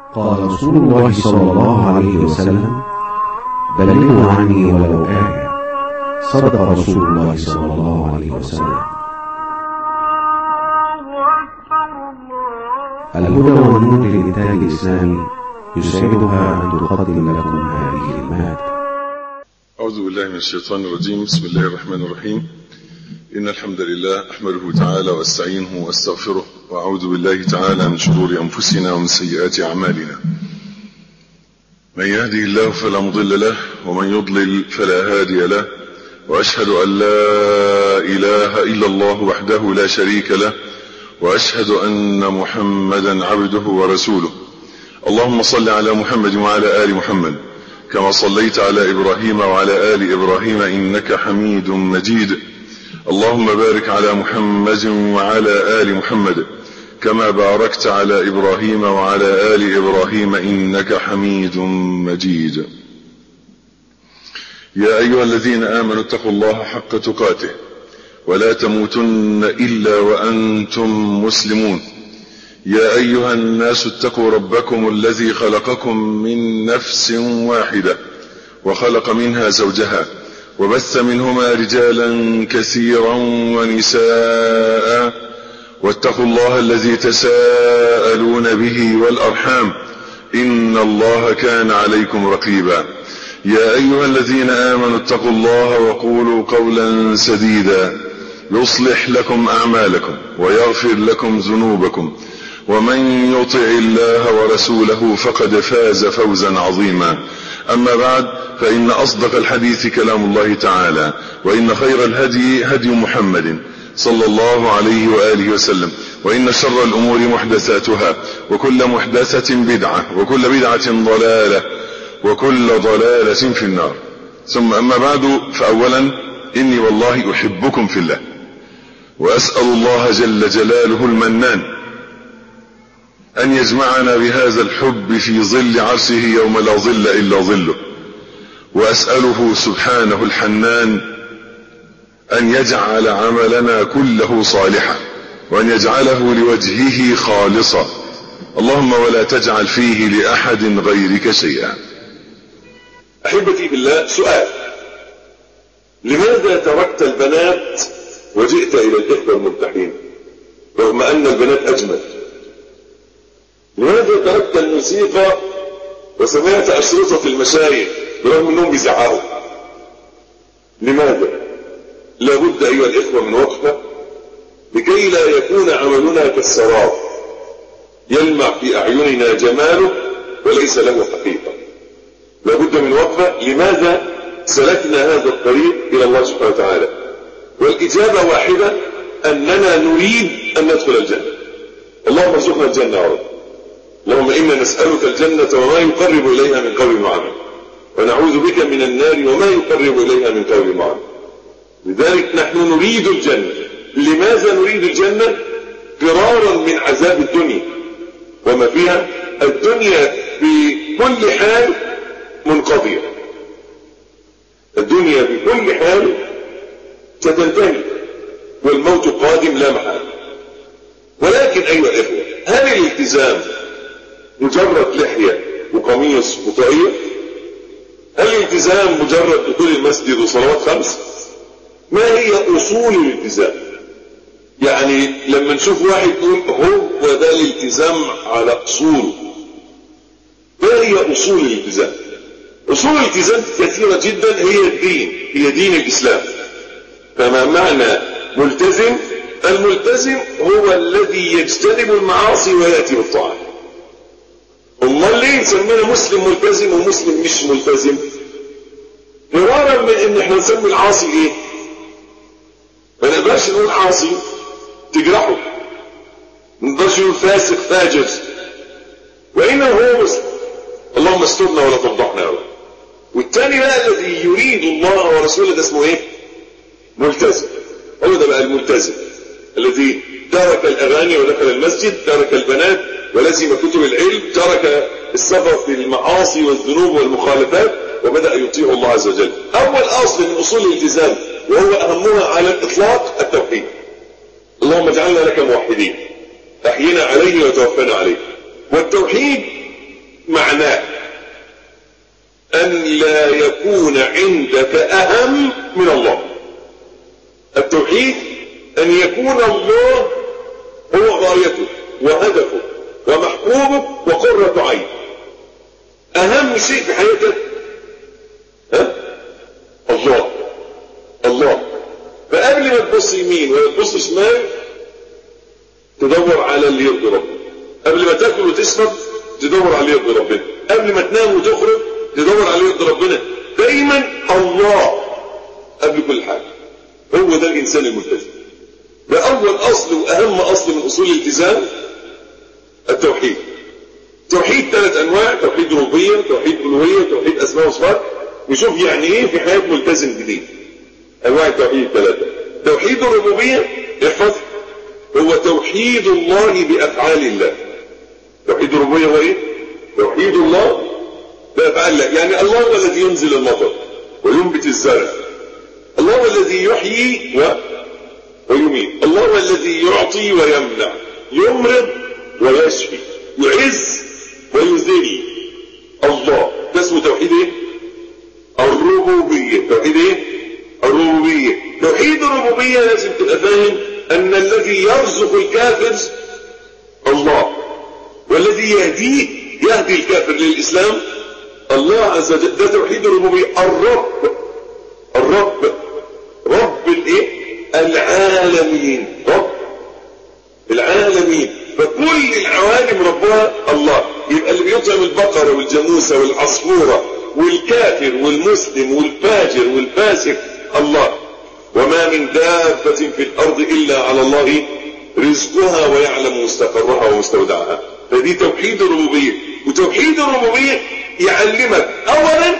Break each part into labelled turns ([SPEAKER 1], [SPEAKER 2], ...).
[SPEAKER 1] قال رسول الله صلى الله عليه وسلم: بلغوا عني ولو آية. صدق رسول الله صلى الله عليه وسلم. الهدى والنور للإنتاج الإسلامي يسعدها أن تقدم لكم هذه المادة.
[SPEAKER 2] أعوذ بالله من الشيطان الرجيم. بسم الله الرحمن الرحيم. إن الحمد لله أحمده تعالى وأستعينه وأستغفره، وأعوذ بالله تعالى من شرور أنفسنا ومن سيئات أعمالنا. من يهده الله فلا مضل له، ومن يضلل فلا هادي له، وأشهد أن لا إله إلا الله وحده لا شريك له، وأشهد أن محمدا عبده ورسوله. اللهم صل على محمد وعلى آل محمد كما صليت على إبراهيم وعلى آل إبراهيم إنك حميد مجيد. اللهم بارك على محمد وعلى آل محمد كما باركت على إبراهيم وعلى آل إبراهيم إنك حميد مجيد. يا أيها الذين آمنوا اتقوا الله حق تقاته ولا تموتن إلا وأنتم مسلمون. يا أيها الناس اتقوا ربكم الذي خلقكم من نفس واحدة وخلق منها زوجها وبث منهما رجالا كثيرا ونساء، واتقوا الله الذي تساءلون به والأرحام إن الله كان عليكم رقيبا. يا أيها الذين آمنوا اتقوا الله وقولوا قولا سديدا يصلح لكم أعمالكم ويغفر لكم ذنوبكم، ومن يطع الله ورسوله فقد فاز فوزا عظيما. أما بعد، فإن أصدق الحديث كلام الله تعالى، وإن خير الهدي هدي محمد صلى الله عليه وآله وسلم، وإن شر الأمور محدثاتها، وكل محدثة بدعة، وكل بدعة ضلالة، وكل ضلالة في النار. ثم أما بعد، فأولا إني والله أحبكم في الله، وأسأل الله جل جلاله المنان أن يجمعنا بهذا الحب في ظل عرشه يوم لا ظل إلا ظله، وأسأله سبحانه الحنان أن يجعل عملنا كله صالحا، وأن يجعله لوجهه خالصا، اللهم ولا تجعل فيه لأحد غيرك شيئا.
[SPEAKER 3] أحبتي بالله، سؤال: لماذا تركت البنات وجئت إلى الإخوة الممتحين رغم أن البنات أجمل؟ لماذا تركت الموسيقى وسمعت أشرطة المشايخ برغم أنهم بيزعقوا؟ لماذا؟ لابد أيها الإخوة من وقفة لكي لا يكون عملنا كالسراب يلمع في أعيننا جماله وليس له حقيقة. لابد من وقفة. لماذا سلكنا هذا الطريق إلى الله سبحانه وتعالى؟ والإجابة واحدة: أننا نريد أن ندخل الجنة. اللهم ارزقنا الجنة يا رب. اللهم إنا نسألك الجنة وما يقرب إليها من قول وعمل، ونعوذ بك من النار وما يقرب إليها من قول وعمل. لذلك نحن نريد الجنة. لماذا نريد الجنة؟ فرارا من عذاب الدنيا وما فيها. الدنيا بكل حال منقضية، الدنيا بكل حال ستنتهي والموت قادم لا محالة. ولكن أيها الإخوة، هل الالتزام مجرد لحية وقميص وطاقية؟ هل الالتزام مجرد دخول المسجد وصلوات 5؟ ما هي أصول الالتزام؟ يعني لما نشوف واحد نقول هو ده الالتزام على أصوله. ما هي أصول الالتزام؟ أصول الالتزام كثيرة جدا، هي الدين، هي دين الإسلام. فما معنى ملتزم؟ الملتزم هو الذي يجتنب المعاصي ويأتي بالطاعة. امال ليه نسمينا مسلم ملتزم ومسلم مش ملتزم؟ فرارا من ان احنا نسمي العاصي ايه؟ ما نقدرش نقول عاصي تجرحه، ما نقدرش نقول فاسق فاجر، وانما هو مسلم. اللهم استرنا ولا تفضحنا يا رب. والتاني بقى الذي يريد الله ورسوله ده اسمه ايه؟ ملتزم. هو ده بقى الملتزم الذي ترك الاغاني ودخل المسجد، ترك البنات ولزم كتب العلم، ترك السفر في المعاصي والذنوب والمخالفات وبدأ يطيع الله عز وجل. اول اصل من اصول الالتزام وهو اهمها على الاطلاق التوحيد. اللهم اجعلنا لك موحدين، احينا عليه وتوفنا عليه. والتوحيد معناه أن لا يكون عندك أهم من الله. التوحيد أن يكون الله هو غايته وهدفه ومحبوبك وقرة عين. أهم شيء في حياتك الله. الله. فقبل ما تبص يمين ولا تبص شمال تدور على اللي يرضي ربنا. قبل ما تاكل وتشرب تدور على اللي يرضي ربنا. قبل ما تنام وتخرج تدور على اللي يرضي ربنا. دايما الله قبل كل حاجه. هو ده الانسان الملتزم. ده اول اصل واهم اصل من اصول الالتزام التوحيد. توحيد 3 انواع: توحيد ربوبيه، توحيد الوهيه، توحيد اسماء وصفات. نشوف يعني ايه في حياه ملتزم جديد. انواع التوحيد 3. توحيد الربوبيه احفظ هو توحيد الله بافعال الله. توحيد الربوبيه هو ايه؟ توحيد الله بافعال الله. يعني الله هو الذي ينزل المطر وينبت الزرع. الله هو الذي يحيي ويميت. الله هو الذي يعطي ويمنع، يمرض ويشفي، يعز ويذل. الله ده اسمه توحيد ايه؟ الربوبيه. توحيد ايه؟ الربوبيه. توحيد الربوبيه لازم تبقى فاهم ان الذي يرزق الكافر الله، والذي يهديه يهدي الكافر للاسلام الله عز وجل. ده توحيد الربوبيه. الرب رب الايه؟ العالمين. رب العالمين. فكل العوالم ربها الله. يبقى اللي بيطعم البقره والجاموسه والعصفوره والكافر والمسلم والفاجر والفاسق الله. وما من دابة في الارض الا على الله رزقها ويعلم مستقرها ومستودعها. فدي توحيد الربوبيه. وتوحيد الربوبيه يعلمك اولا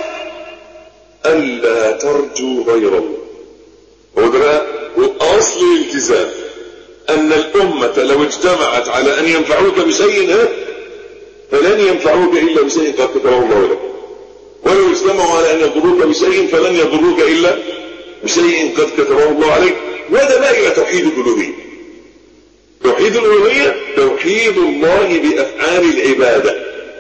[SPEAKER 3] الا ترجو غير الله. هو ده اصل الالتزام. ان الامه لو اجتمعت على ان ينفعوك بشيء فلن ينفعوك الا بشيء قد كتبه الله لك، ولو اجتمعوا على ان يضروك بشيء فلن يضروك الا بشيء قد كتبه الله عليك. وده بقى يبقى توحيد الالوهيه. توحيد الالوهيه توحيد الله بافعال العباده.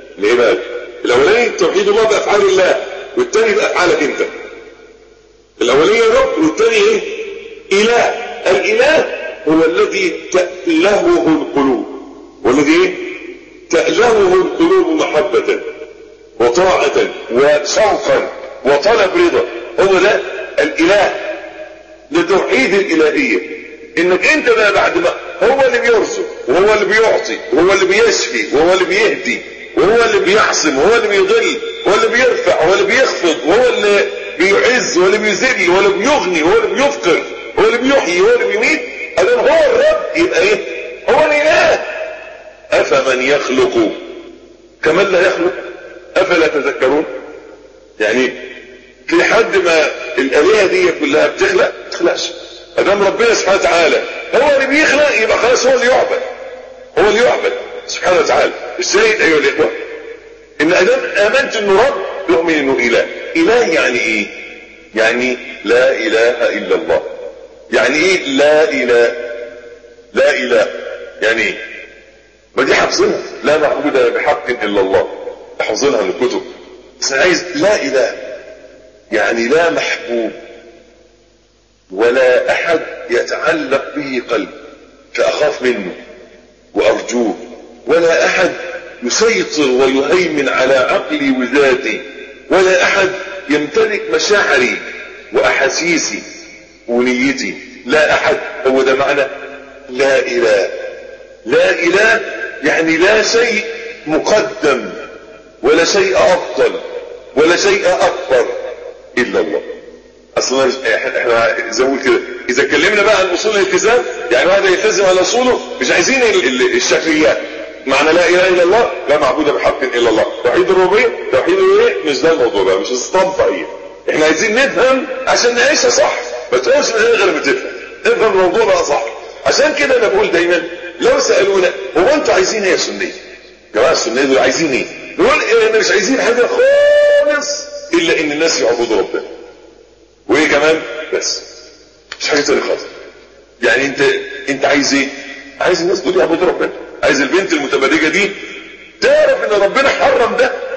[SPEAKER 3] الاولاني توحيد الله بافعال الله، والثاني بافعالك انت. الاولاني رب والثاني ايه؟ اله. الاله هو الذي تألهه القلوب، والذي ايه؟ تألهه القلوب محبة وطاعة وشوقا وطلب رضا. هو ده الاله. ده توحيد الالهية. انك انت بقى بعد ما هو اللي بيرزق وهو اللي بيعطي وهو اللي بيشفي وهو اللي بيهدي وهو اللي بيحصم وهو اللي بيضل وهو اللي بيرفع وهو اللي بيخفض وهو اللي بيعز وهو اللي بيذل وهو اللي بيغني وهو اللي بيفقر وهو اللي بيحيي وهو اللي بيميت. أذن هو الرب يبقى ايه؟ هو الاله. افمن يخلق كمن لا يخلق افلا تذكرون. يعني في حد ما الالهه دي كلها بتخلق؟ ما تخلقش. ادام ربنا سبحانه وتعالى هو اللي بيخلق يبقى خلاص هو اللي يعبد. هو اللي يعبد سبحانه وتعالى. الشاهد ايها الاخوه ان ادام امنت انه رب يؤمن انه اله. اله يعني ايه؟ يعني لا اله الا الله. يعني ايه لا اله؟ لا اله يعني ايه؟ ما دي حافظينها. لا معبود بحق الا الله، حافظينها من الكتب. بس انا عايز لا اله يعني لا محبوب ولا احد يتعلق به قلبي فاخاف منه وارجوه، ولا احد يسيطر ويهيمن على عقلي وذاتي، ولا احد يمتلك مشاعري واحاسيسي ونيتي. لا احد. هو ده معنى لا اله. لا اله يعني لا شيء مقدم ولا شيء افضل ولا شيء اكبر الا الله. اصلا احنا زي ما كده اذا اتكلمنا بقى عن اصول الالتزام يعني واحد يلتزم على اصوله. مش عايزين الشكليات. معنى لا اله الا الله لا معبود بحق الا الله. توحيد الربوبيه توحيد ايه؟ مش ده الموضوع بقى، مش اسطمبه ايه. احنا عايزين نفهم عشان نعيشها صح. ما تقولش من غير ما تفهم. افهم الموضوع بقى صح. عشان كده انا بقول دايما لو سالونا هو انتوا عايزين ايه يا سنيه؟ جماعه السنيه دول عايزين ايه؟ نقول احنا مش عايزين حاجه خالص الا ان الناس يعبدوا ربنا. وايه كمان؟ بس مش حاجه تانية خالص. يعني انت عايز ايه؟ عايز الناس دول يعبدوا ربنا. عايز البنت المتبرجه دي تعرف ان ربنا حرم ده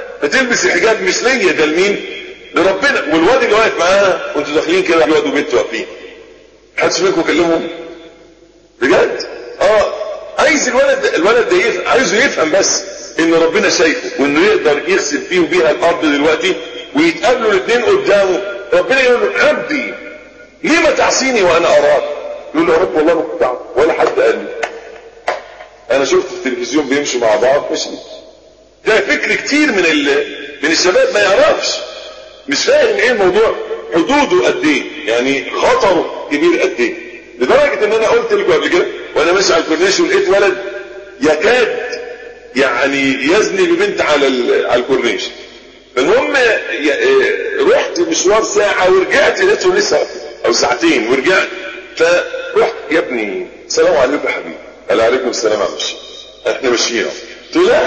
[SPEAKER 3] تلبس الحجاب مش ليا، ده لمين؟ لربنا. والواد اللي واقف معاه وانتوا داخلين كده الواد وبنت واقفين، محدش منكم كلمهم بجد؟ عايز الولد ده عايزه يفهم بس ان ربنا شايفه وانه يقدر يغسل فيه وبيها الارض دلوقتي، ويتقابلوا الاثنين قدامه. ربنا يقول له عبدي ليه ما تعصيني وانا اراك؟ يقول له يا رب والله ما كنت اعرف ولا حد قال لي، انا شفت في التلفزيون بيمشوا مع بعض ماشي. ده فكر كتير من الشباب ما يعرفش، مش فاهم ايه الموضوع، حدوده قد ايه، يعني خطره كبير قد ايه. لدرجه ان انا قلت لكم قبل كده وانا ماشي على الكورنيش ولقيت ولد يكاد يعني يزني ببنت على الكورنيش. فالمهم رحت مشوار ساعه ورجعت لقيته لسه او ساعتين ورجعت. فرحت يا ابني السلام عليكم يا حبيبي. قال عليكم السلام يا ماشي، احنا ماشيين. قلت لا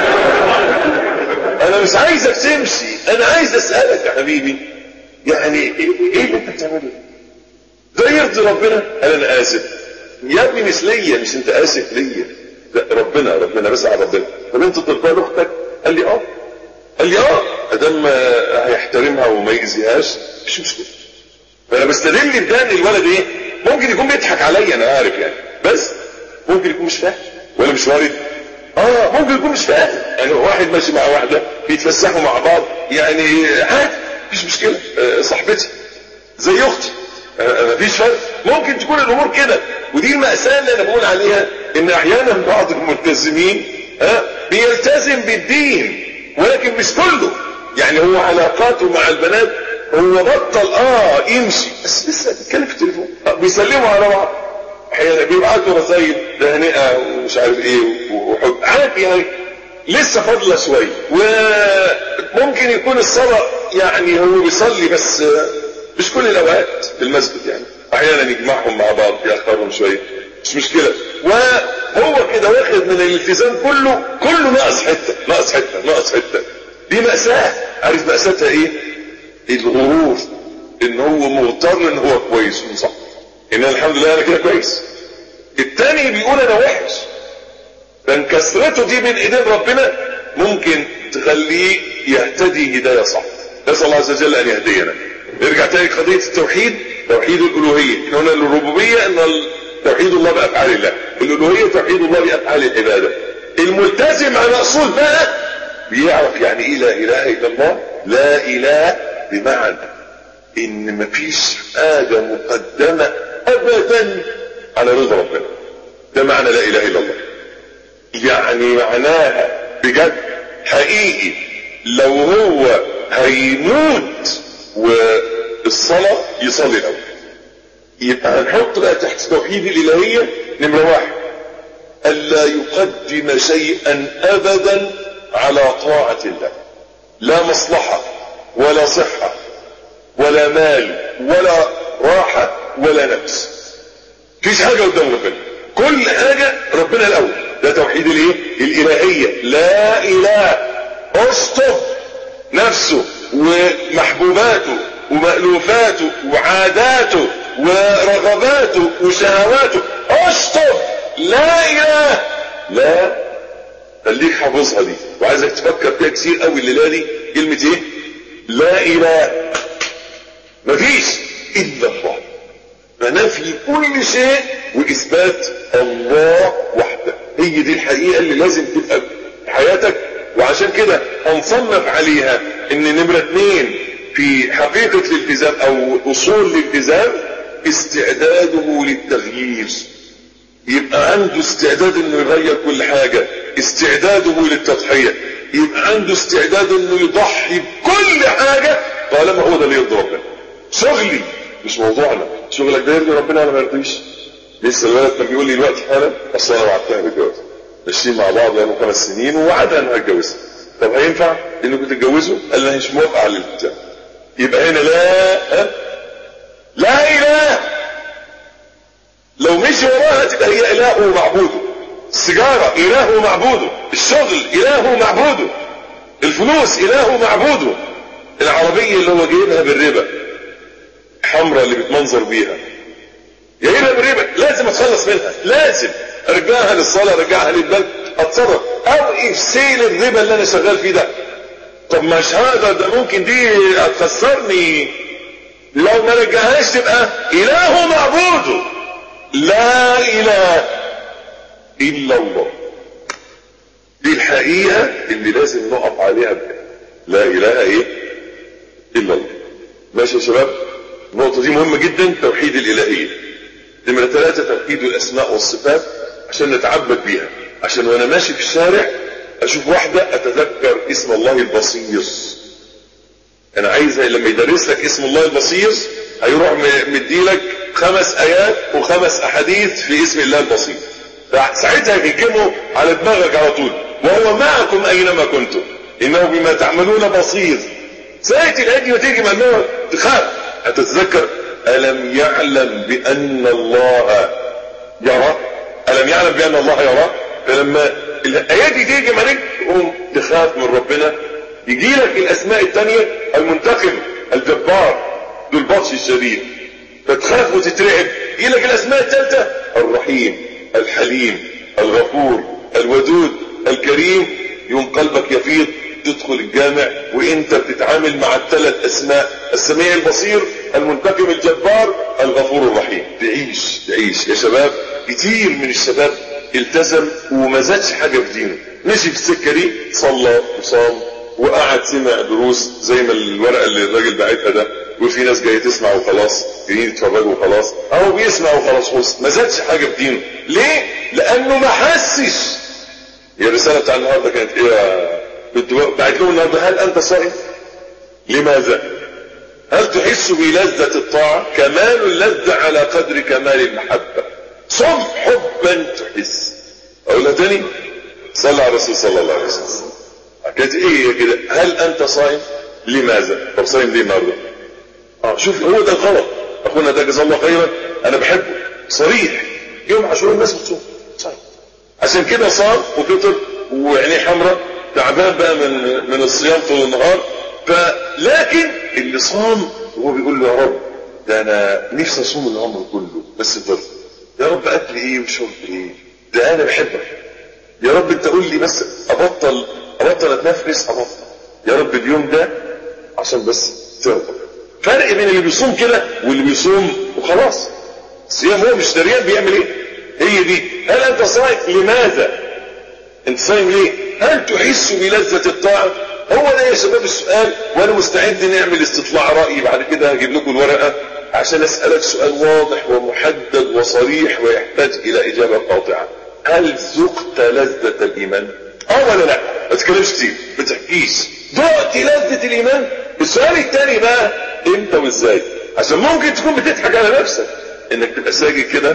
[SPEAKER 3] انا مش عايزك تمشي، انا عايز اسالك يا حبيبي يعني ايه اللي انت بتعمله ده يرضي ربنا؟ قال انا اسف يا ابني، مش ليا، مش انت اسف ليا، لا ربنا بس على ربنا. طب انت ترضى لاختك؟ قال لي ادام هيحترمها وما يأذيهاش مش مشكله. فانا بستدل بده ان الولد ايه ممكن يكون بيضحك عليا، انا عارف يعني، بس ممكن يكون مش فاهم ولا مش وارد. ممكن يكون مش فاهم، يعني واحد ماشي مع واحده بيتفسحوا مع بعض يعني عادي مفيش مشكله، صاحبتي زي اختي مفيش فرق. ممكن تكون الامور كده، ودي المأساة اللي انا بقول عليها، ان احيانا بعض الملتزمين بيلتزم بالدين ولكن مش كله. يعني هو علاقاته مع البنات هو بطل يمشي بس لسه بيتكلم في التليفون، بيسلموا على بعض، احيانا بيبعتوا رسائل تهنئه ومش عارف ايه وحب عادي، يعني لسه فاضله شويه. وممكن يكون الصلاه يعني هو بيصلي بس مش كل الاوقات في المسجد، يعني احيانا يجمعهم مع بعض يأخرهم شويه مش مشكله. وهو كده واخد من الالتزام كله ناقص حته. دي مأساة. عارف مأساتها ايه؟ الغرور، ان هو مغتر ان هو كويس وصح، ان الحمد لله انا كده كويس. التاني بيقول انا وحش، فانكسرته دي بين ايدين ربنا ممكن تخليه يهتدي هدايه صح. نسال الله عز وجل ان يهدينا. نرجع تاني قضيه التوحيد، توحيد الالوهيه. احنا قلنا الربوبيه ان توحيد الله بافعال الله، الالوهيه توحيد الله بافعال العباده. الملتزم على اصول بقى بيعرف يعني ايه لا اله الا الله. لا اله بمعنى ان مفيش حاجه مقدمه ابدا على رضا ربنا. ده معنى لا اله الا الله. يعني معناها بجد حقيقي لو هو هيموت والصلاه يصلي الاول. يبقى هنحط بقى تحت توحيد الالهيه نمره واحد، الا يقدم شيئا ابدا على طاعه الله. لا مصلحه ولا صحه ولا مال ولا راحه ولا نفس، مفيش حاجه قدام ربنا، كل حاجه ربنا الاول. ده توحيد الايه؟ الالهيه. لا اله، اشطب نفسه ومحبوباته ومألوفاته وعاداته ورغباته وشهواته، اشطب لا اله. لا، خليك حافظها دي وعايزك تفكر فيها كتير قوي الليله دي. كلمه ايه؟ لا اله، مفيش الا الله، فنفي كل شيء واثبات الله وحده. هي دي الحقيقه اللي لازم تبقى في حياتك. وعشان كده هنصنف عليها ان نمره 2 في حقيقه الالتزام او اصول الالتزام استعداده للتغيير. يبقى عنده استعداد انه يغير كل حاجه، استعداده للتضحيه، يبقى عنده استعداد انه يضحي بكل حاجه طالما هو ده اللي يرضي ربنا. شغلي مش موضوعنا، شغلك ده يرضي ربنا ولا ما يرضيش؟ لسه الولد كان بيقول لي دلوقتي حالا اصل انا وعدتها بالجواز، ماشيين مع بعض بقالنا 5 سنين ووعدها انه هيتجوزها. طب هينفع انكم تتجوزوا؟ قال لي مش موافق على الالتزام. يبقى هنا لا اله. لو مشي وراها تبقى هي اله ومعبوده. السيجاره اله ومعبوده، الشغل اله ومعبوده، الفلوس اله ومعبوده، العربيه اللي هو جايبها بالربا حمراء اللي بتمنظر بيها جايبها بالربا، لازم اتخلص منها، لازم ارجعها للصلاه، ارجعها للبنك، اتصرف او افسيل الربا اللي انا شغال فيه ده. طب مش هذا ده ممكن دي هتخسرني، لو ما رجعهاش تبقى اله معبود. لا اله الا الله، دي الحقيقة اللي لازم نقف عليها بقى. لا اله ايه الا الله. ماشي يا شباب؟ النقطة دي مهمة جدا، توحيد الالهية. نمرة 3 توحيد الاسماء والصفات، عشان نتعبد بيها، عشان وانا ماشي في الشارع اشوف واحدة اتذكر اسم الله البصير. انا عايز لما يدرس لك اسم الله البصير هيروح مديلك 5 آيات و5 احاديث في اسم الله البصير، ساعتها يهجموا على دماغك على طول. وهو معكم اينما كنتم انه بما تعملون بصير. ساعة الآية وتيجي ممنوع تخاف، هتتذكر ألم يعلم بأن الله يرى، ألم يعلم بأن الله يرى. فلما الآيات دي تيجي مالك تقوم تخاف من ربنا. يجي لك الأسماء الثانية المنتقم الجبار ذو البطش الشديد، فتخاف وتترعب. يجي لك الأسماء الثالثة الرحيم الحليم الغفور الودود الكريم، يوم قلبك يفيض تدخل الجامع وانت بتتعامل مع ال3 اسماء، السميع البصير المنتقم الجبار الغفور الرحيم. تعيش يا شباب. كتير من الشباب التزم وما زادش حاجة في دينه، مشي في السكة دي، صلى وصام وقعد سمع دروس زي ما الورقة اللي الراجل باعتها ده، وفي ناس جاية تسمع وخلاص، جايين يتفرجوا وخلاص، اهو بيسمع وخلاص، ما زادش حاجة في دينه. ليه؟ لانه ما حسش. هي الرسالة بتاع النهارده كانت ايه؟ كنت بعت لهم النهارده: هل انت صائم؟ لماذا؟ هل تحس بلذة الطاعة؟ كمال اللذة على قدر كمال المحبة. صم حبا تحس. اقولها تاني؟ صلى على الرسول صلى الله عليه وسلم. كانت ايه كده؟ هل انت صائم؟ لماذا؟ طب صائم ليه النهارده؟ شوف هو ده الغلط. اخونا ده جزاه الله خيرا، انا بحبه صريح. يوم عاشوراء الناس بتصوم صائم، عشان كده صام وفطر وعينيه حمراء، تعبان بقى من الصيام طول النهار. لكن اللي صام هو بيقول له: يا رب ده انا نفسي اصوم العمر كله بس فرض، يا رب اكل ايه وشرب ايه، ده انا بحبك يا رب، انت قول لي بس ابطل اتنفس، ابطل يا رب اليوم ده عشان بس ترضى. فرق بين اللي بيصوم كده واللي بيصوم وخلاص. الصيام هو مش دريان بيعمل ايه. هي دي. هل انت صايم؟ لماذا انت صايم؟ ليه؟ هل تحس بلذة الطاعة؟ هو ده يا شباب السؤال. وانا مستعد نعمل استطلاع رأي بعد كده، هجيب لكم الورقة عشان اسألك سؤال واضح ومحدد وصريح ويحتاج الى اجابة قاطعة. هل ذقت لذة الايمان؟ ولا لا؟ ما تتكلمش كتير، ما تحكيش. ذقت لذة الايمان؟ السؤال الثاني بقى: امتى وازاي؟ عشان ممكن تكون بتضحك على نفسك انك تبقى ساجد كده: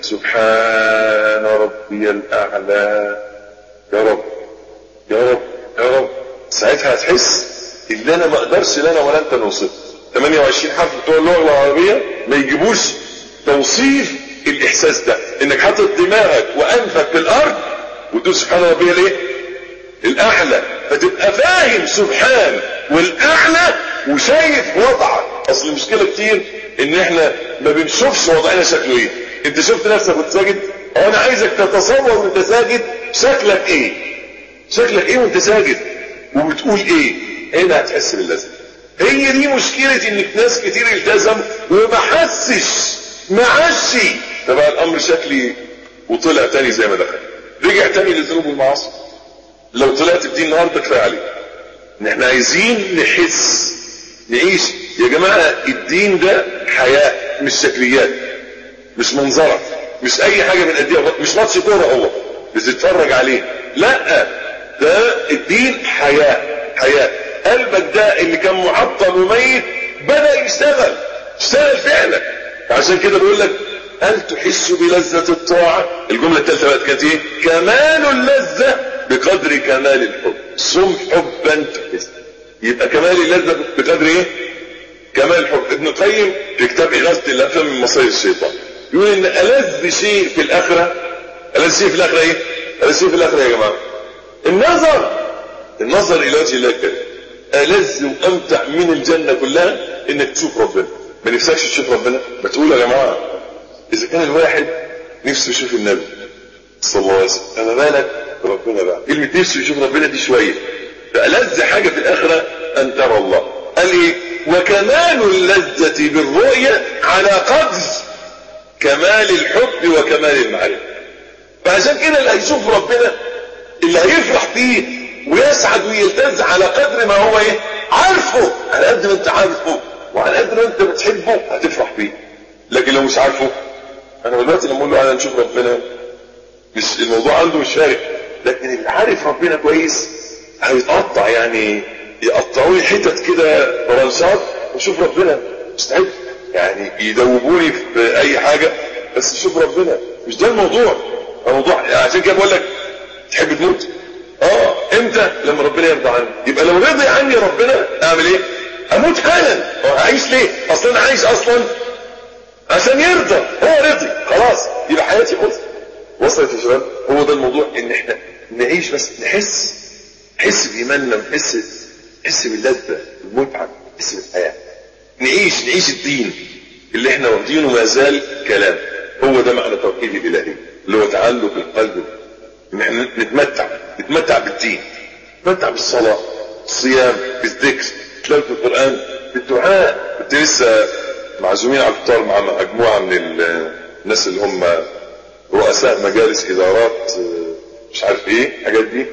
[SPEAKER 3] سبحان ربي الاعلى، يا رب يا رب يا رب. ساعتها هتحس ان انا ما اقدرش لنا ولا انت نوصف. 28 حرف بتوع اللغه العربيه ما يجيبوش توصيف الاحساس ده، انك حاطط دماغك وانفك في الارض وتقول سبحان ربي الايه الاعلى، فتبقى فاهم سبحان والاعلى وشايف وضعك. اصل المشكله كتير ان احنا ما بنشوفش وضعنا شكله ايه. انت شفت نفسك وانت ساجد؟ انا عايزك تتصور وانت ساجد شكلك ايه، شكلك ايه وانت ساجد وبتقول ايه. هنا هتحس باللذة. هي دي مشكلة انك ناس كتير التزم وما حسش، ما عشي، فبقى الامر شكلي وطلع تاني زي ما دخل، رجع تاني للذنوب والمعاصي. لو طلعت بدين النهارده كفايه عليك. ان احنا عايزين نحس، نعيش يا جماعة. الدين ده حياة، مش شكليات، مش منظرة، مش اي حاجة بنأديها، مش ماتش كورة هو بتتفرج عليه. لا، ده الدين حياة. قلبك ده اللي كان معطل وميت بدأ يشتغل فعلا. عشان كده بيقول لك: هل تحس بلذة الطاعة؟ الجملة الثالثة بقت كانت ايه؟ كمال اللذة بقدر كمال الحب. صم حبا تحس. يبقى كمال اللذة بقدر ايه؟ كمال الحب. ابن القيم في كتاب إغاثة الأفهام من مصايد الشيطان يقول ان ألذ شيء في الآخرة، ألذ شيء في الآخرة ايه؟ ألذ شيء في الآخرة يا جماعة النظر إلى وجه الله كده. ألذ وأمتع من الجنة كلها انك تشوف ربنا. ما نفسكش تشوف ربنا؟ ما تقول يا جماعة إذا كان الواحد نفسه يشوف النبي صلى الله عليه وسلم، أما بالك ربنا بقى. كلمة نفسه يشوف ربنا دي شوية، فألذ حاجة في الآخرة أن ترى الله. قال إيه؟ وكمال اللذة بالرؤية على قدر كمال الحب وكمال المعرفة. فعشان كده اللي هيشوف ربنا اللي هيفرح فيه ويسعد ويلتز على قدر ما هو ايه عارفه. على قد ما انت عارفه وعلى قد ما انت بتحبه هتفرح فيه. لكن لو مش عارفه، انا دلوقتي لما اقول له انا نشوف ربنا مش الموضوع عنده مش فارق، لكن اللي عارف ربنا كويس هيتقطع، يعني يقطعوني حتت كده برانشات وشوف ربنا مستعد، يعني يدوبوني في اي حاجة بس شوف ربنا. مش ده الموضوع. الموضوع عشان كده بقول لك تحب تموت؟ امتى؟ لما ربنا يرضى عني. يبقى لو رضي عني ربنا اعمل ايه؟ اموت حالا. اعيش ليه؟ اصلا عايش اصلا عشان يرضى. هو رضي خلاص يبقى حياتي وصلت يا شباب. هو ده الموضوع، ان احنا نعيش بس نحس بايماننا، نحس باللذة المتعة، نحس بالحياة، نعيش الدين اللي احنا واخدينه ما زال كلام. هو ده معنى توحيد الالهي اللي هو تعلق القلب، ان احنا نتمتع بالدين، نتمتع بالصلاة، الصيام، بالذكر، تلاوة القرآن، بالدعاء. كنت لسه معزومين على الفطار مع مجموعة من الناس اللي هم رؤساء مجالس ادارات مش عارف ايه الحاجات دي،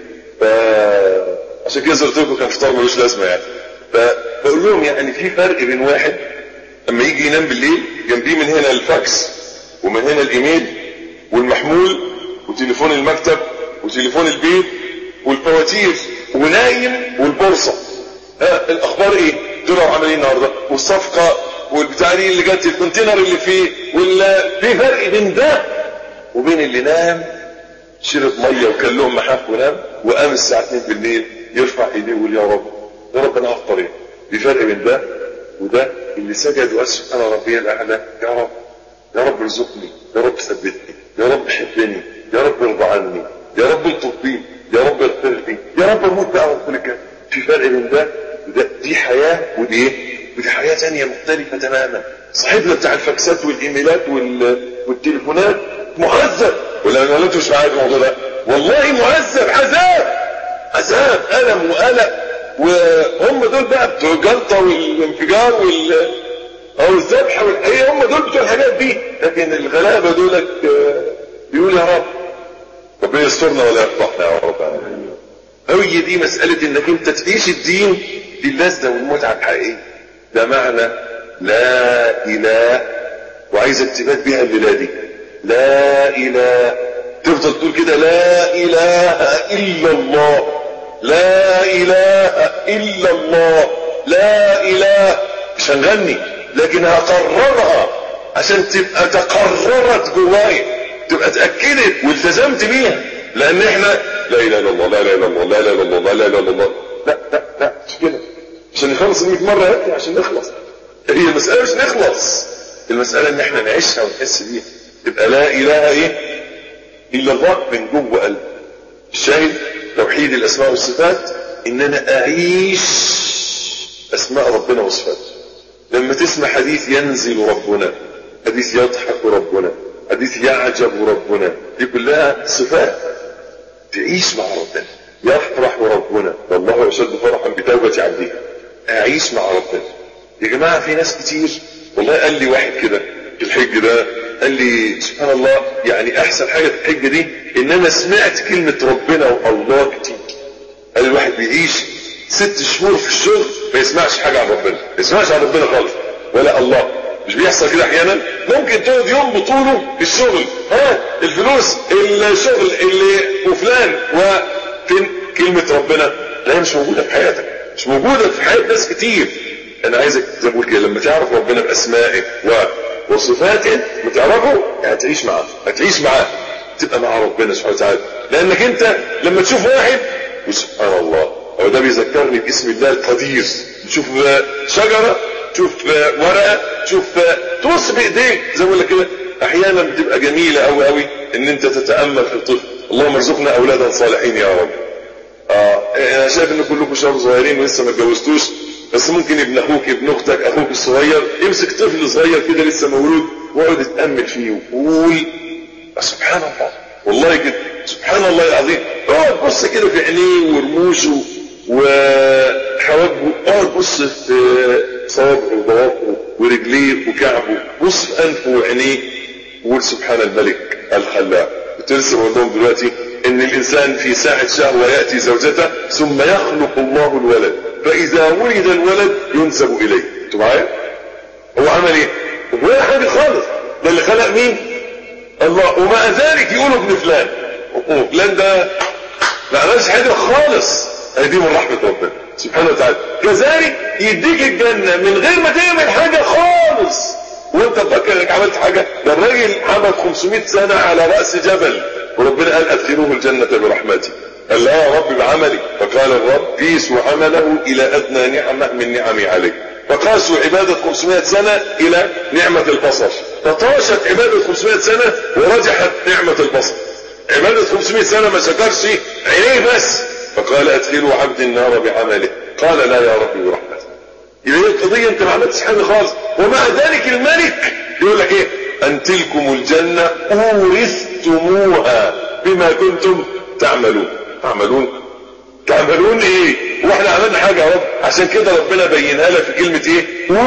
[SPEAKER 3] عشان كده زرت لكم كان فطار ملوش لازمه يعني. فبقول لهم يعني في فرق بين واحد اما يجي ينام بالليل جنبيه من هنا الفاكس ومن هنا الايميل والمحمول وتليفون المكتب وتليفون البيت والفواتير ونايم والبورصه. الاخبار ايه؟ دول عاملين النهارده والصفقه والبتاع دي اللي جت الكونتينر اللي فيه في فرق بين ده وبين اللي نام شرب ميه وكان لهم محاك ونام وقام الساعه 2 بالليل يرفع ايديه ويقول يا رب انا هفطر ايه؟ في فرق بين ده وده اللي سجد وقال سبحان ربي الاعلى، يا رب ارزقني، يا رب ثبتني، يا رب حبني، يا رب ارضى عني، يا رب الطف بي، يا رب اغفر لي، يا رب اموت بقى وارضى. في فرق بين ده وده. دي حياه ودي ايه؟ ودي حياه ثانيه مختلفه تماما. صاحبنا بتاع الفاكسات والايميلات والتليفونات معذب، ولا انتوا مش معايا في الموضوع ده؟ والله معذب، عذاب الم وقلق. وهم دول بقى بتوع الجلطه والانفجار او الذبح والحقيقه، هم دول بتوع الحاجات دي. لكن الغلابه دولك بيقول يا رب ربنا يسترنا ولا يفضحنا يا رب. هي دي مساله انك انت تعيش الدين باللذه والمتعه الحقيقيه. ده معنى لا اله، وعايزك تبات بيها الليله دي. لا اله، تفضل تقول كده لا اله الا الله، لا اله الا الله، لا اله. مش هنغني لكن هقررها عشان تبقى تقررت جواي، تبقى اتاكدت والتزمت بيها. لان احنا لا اله الا الله، لا اله الا الله، لا اله الا الله، لا اله الا الله. لا مش كده عشان نخلص 100 مره يا ابني، عشان نخلص. هي المساله مش نخلص، المساله ان احنا نعيشها ونحس بيها. تبقى لا اله ايه الا الله من جوه قلب. الشاهد توحيد الاسماء والصفات، ان انا اعيش اسماء ربنا وصفاته. لما تسمع حديث ينزل ربنا، حديث يضحك ربنا، حديث يعجب ربنا، دي كلها صفات. تعيش مع ربنا. يفرح ربنا والله اشد فرحا بتوبة عبده. اعيش مع ربنا يا جماعة. في ناس كتير والله قال لي واحد كده في الحج ده، قال لي سبحان الله يعني احسن حاجة في الحج دي ان انا سمعت كلمة ربنا والله كتير. قال الواحد بيعيش 6 شهور في الشغل ما يسمعش حاجة عن ربنا، ما يسمعش عن ربنا خالص ولا الله. مش بيحصل كده احيانا؟ ممكن تقعد يوم بطوله في الشغل، الفلوس، الشغل اللي وفلان، وفين كلمة ربنا؟ لا مش موجودة في حياتك، مش موجودة في حياة ناس كتير. انا عايزك زي ما بقول كده، لما تعرف ربنا باسمائه وصفاته وتعرفه هتعيش معاه، تبقى مع ربنا سبحانه وتعالى. لانك انت لما تشوف واحد وسبحان الله، هو ده بيذكرني باسم الله القدير. تشوف شجرة، تشوف ورقة، تشوف تبص بايديك زي ما بقول لك كده. احيانا بتبقى جميلة قوي قوي ان انت تتأمل في الطفل. اللهم ارزقنا اولادا صالحين يا رب. انا شايف ان كلكم شباب صغيرين ولسه ما اتجوزتوش، بس ممكن ابن اخوك، ابن اختك، اخوك الصغير يمسك طفل صغير كده لسه مولود واقعد يتأمل فيه وقول سبحان الله، والله كده سبحان الله العظيم. اقعد بص كده في عينيه ورموشه وحواجبه، اقعد بص في صوابعه وضوافره ورجليه وكعبه، بص في انفه وعينيه، وقول سبحان الملك الخلاق. كنت لسه بقول لهم دلوقتي ان الانسان في ساعة شهوة يأتي زوجته ثم يخلق الله الولد، فاذا ولد الولد ينسب اليه. انتوا معايا؟ هو عمل ايه؟ ولا حاجة خالص، ده اللي خلق مين؟ الله. ومع ذلك يقولوا ابن فلان، فلان ده ما عملش حاجة خالص. دي من رحمة ربنا سبحانه وتعالى. كذلك يديك الجنة من غير ما تعمل حاجة خالص وانت تفكر انك عملت حاجة. ده الراجل عمل 500 سنة على رأس جبل وربنا قال ادخلوه الجنة برحمتي. قال لا يا رب بعملي، فقال الرب قيسوا عمله الى ادنى نعمة من نعمي عليك، فقاسوا عبادة 500 سنة الى نعمة البصر، فطاشت عبادة 500 سنة ورجحت نعمة البصر. عبادة 500 سنة ما شكرش عينيه بس، فقال ادخلوا عبد النار بعمله، قال لا يا رب برحمتك. إذا هي القضية انت ما عملتش حاجة خالص، ومع ذلك الملك يقول لك ايه؟ ان تلكم الجنة اورثتموها بما كنتم تعملون. تعملون ايه؟ واحنا عملنا حاجة يا رب؟ عشان كده ربنا بينها لك في كلمة ايه؟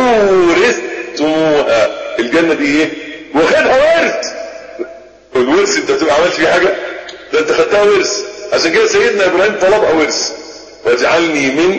[SPEAKER 3] اورثتموها. الجنة دي ايه؟ واخدها ورث. الورث انت بتبقى عملت فيه حاجة؟ ده انت خدتها ورث. عشان كده سيدنا ابراهيم طلبها ورث، واجعلني من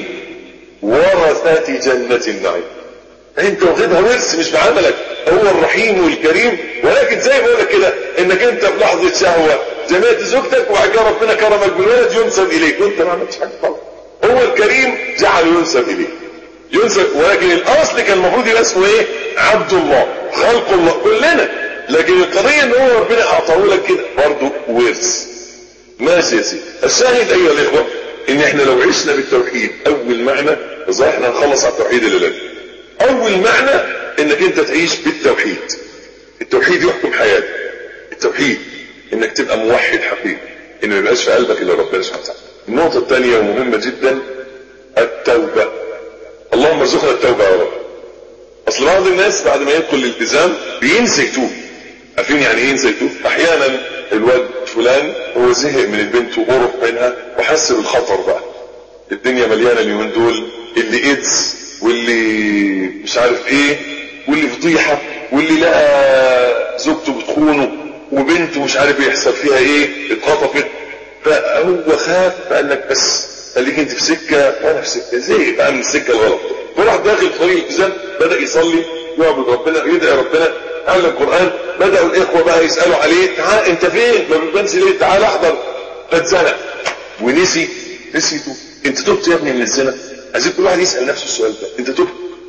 [SPEAKER 3] ورثة جنة النعيم. انت واخدها ورث مش بعملك، هو الرحيم والكريم. ولكن زي ما بقولك كده انك انت في لحظة شهوة جمعت زوجتك وبعد كده ربنا كرمك بالولد ينسب اليك وانت ما عملتش حاجة خالص. هو الكريم جعله ينسب اليك، ينسب. ولكن الاصل كان المفروض يبقى اسمه ايه؟ عبد الله، خلق الله كلنا. لكن القضية ان هو ربنا اعطاه لك كده برضه ورث. ماشي يا سيدي. الشاهد ايها الاخوة ان احنا لو عشنا بالتوحيد، اول معنى ازاي احنا هنخلص على التوحيد اللي لازم. اول معنى انك انت تعيش بالتوحيد. التوحيد يحكم حياتك. التوحيد انك تبقى موحد حقيقي، ان ما يبقاش في قلبك الا ربنا سبحانه وتعالى. النقطة الثانية ومهمة جدا التوبة. اللهم ارزقنا التوبة يا رب. اصل بعض الناس بعد ما يدخل الالتزام بينسى يتوب. عارفين يعني ايه ينسى يتوب؟ احيانا الواد فلان هو زهق من البنت وقرف منها وحس بالخطر بقى. الدنيا مليانة اليومين دول، اللي ايدز واللي مش عارف ايه واللي فضيحة واللي لقى زوجته بتخونه وبنته مش عارف يحصل فيها ايه اتخطفت. فهو خاف، فقال لك بس خليك انت في سكة وانا في سكة، زي بقى من السكة الغلط. فراح داخل طريق الالتزام، بدأ يصلي يعبد ربنا يدعي ربنا، علم القرآن. بدأوا الإخوة بقى يسألوا عليه، تعال انت فين؟ ما بتبانش ليه؟ تعال احضر. فاتزنق ونسي يتوب. انت تبت يا ابني من الزنا؟ عايزين كل واحد يسأل نفسه السؤال ده. انت تبت؟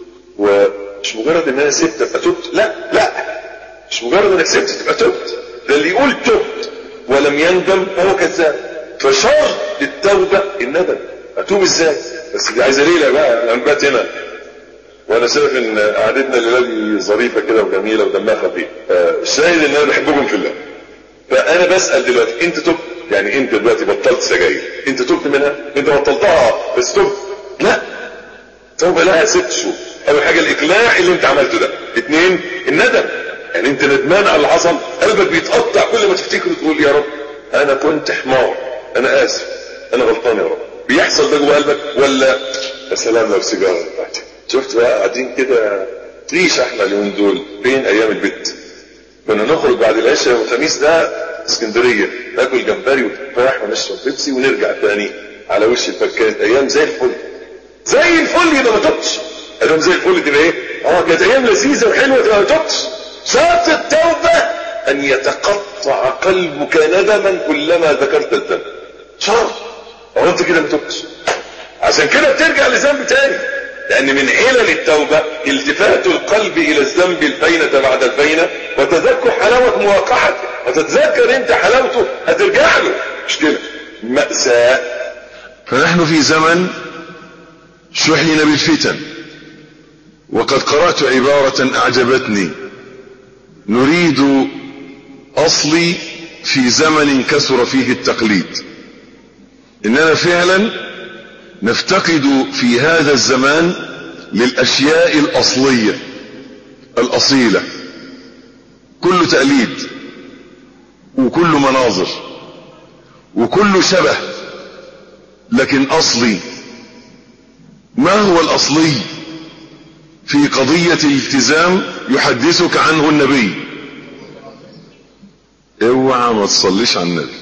[SPEAKER 3] ومش مجرد ان انا سبت ابقى تبت، لا مش مجرد انك سبت تبقى تبت. ده اللي يقول تبت ولم يندم هو كذاب. فشرط التوبة الندم. اتوب ازاي؟ بس دي عايزه ليله بقى. انا نبات هنا وانا شايف ان قعدتنا الليله دي ظريفه كده وجميله ودمها خفيف. الشاهد ان انا بحبكم في الله. فانا بسال دلوقتي، انت تبت؟ يعني انت دلوقتي بطلت سجاير، انت تبت منها؟ انت بطلتها بس تبت؟ لا، توبه لها 6 شهور. اول حاجه الاقلاع اللي انت عملته ده. 2 الندم، يعني انت ندمان على اللي حصل، قلبك بيتقطع كل ما تفتكر وتقول يا رب انا كنت حمار، انا اسف، انا غلطان يا رب. بيحصل ده جوه قلبك ولا يا سلام لو سيجاره دلوقتي؟ شفت بقى قاعدين كده طيش احنا اليومين دول بين ايام البيت. كنا نخرج بعد العشاء يوم الخميس ده اسكندريه، ناكل جمبري وتفاح ونشرب بيبسي ونرجع تاني على وش الفكات. ايام زي الفل، زي الفل. اذا ما تبتش ايام زي الفل تبقى ايه؟ كانت ايام لذيذه وحلوه. تبقى ما تبتش. شرط التوبه ان يتقطع قلبك ندما كلما ذكرت الذنب. شرط. هو انت كده ما تبتش، عشان كده بترجع لذنب تاني. لان من علل التوبة التفات القلب الى الذنب الفينة بعد الفينة، وتذكر حلاوة مواقعته. وتتذكر انت حلاوته هترجع له. مش كده؟ مأساة.
[SPEAKER 2] فنحن في زمن شحن بالفتن. وقد قرأت عبارة اعجبتني: نريد اصلي في زمن كثر فيه التقليد. اننا فعلا نفتقد في هذا الزمان للاشياء الاصلية الاصيلة. كل تقليد وكل مناظر وكل شبه، لكن اصلي ما هو الأصلي في قضية الالتزام يحدثك عنه النبي؟ اوعى ما تصليش على النبي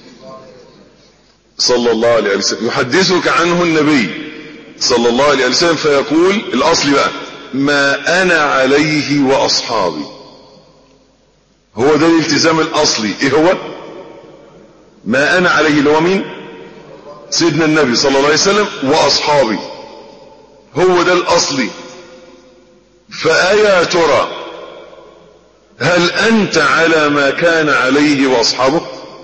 [SPEAKER 2] صلى الله عليه وسلم. يحدثك عنه النبي صلى الله عليه وسلم فيقول الأصل بقى ما أنا عليه وأصحابي. هو ده الالتزام الأصلي. ايه هو ما أنا عليه؟ اللي هو مين؟ سيدنا النبي صلى الله عليه وسلم وأصحابي. هو ده الأصلي. فأيا ترى هل أنت على ما كان عليه وأصحابه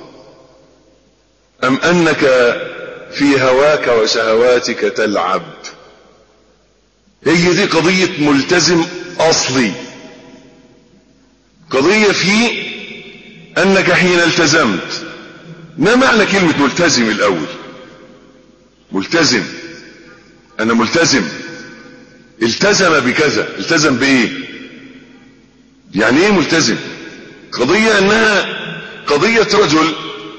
[SPEAKER 2] أم أنك في هواك وشهواتك تلعب؟ هي دي قضية ملتزم أصلي. قضية في أنك حين التزمت. ما معنى كلمة ملتزم الأول؟ ملتزم، أنا ملتزم. التزم بكذا، التزم بإيه؟ يعني إيه ملتزم؟ قضية أنها قضية رجل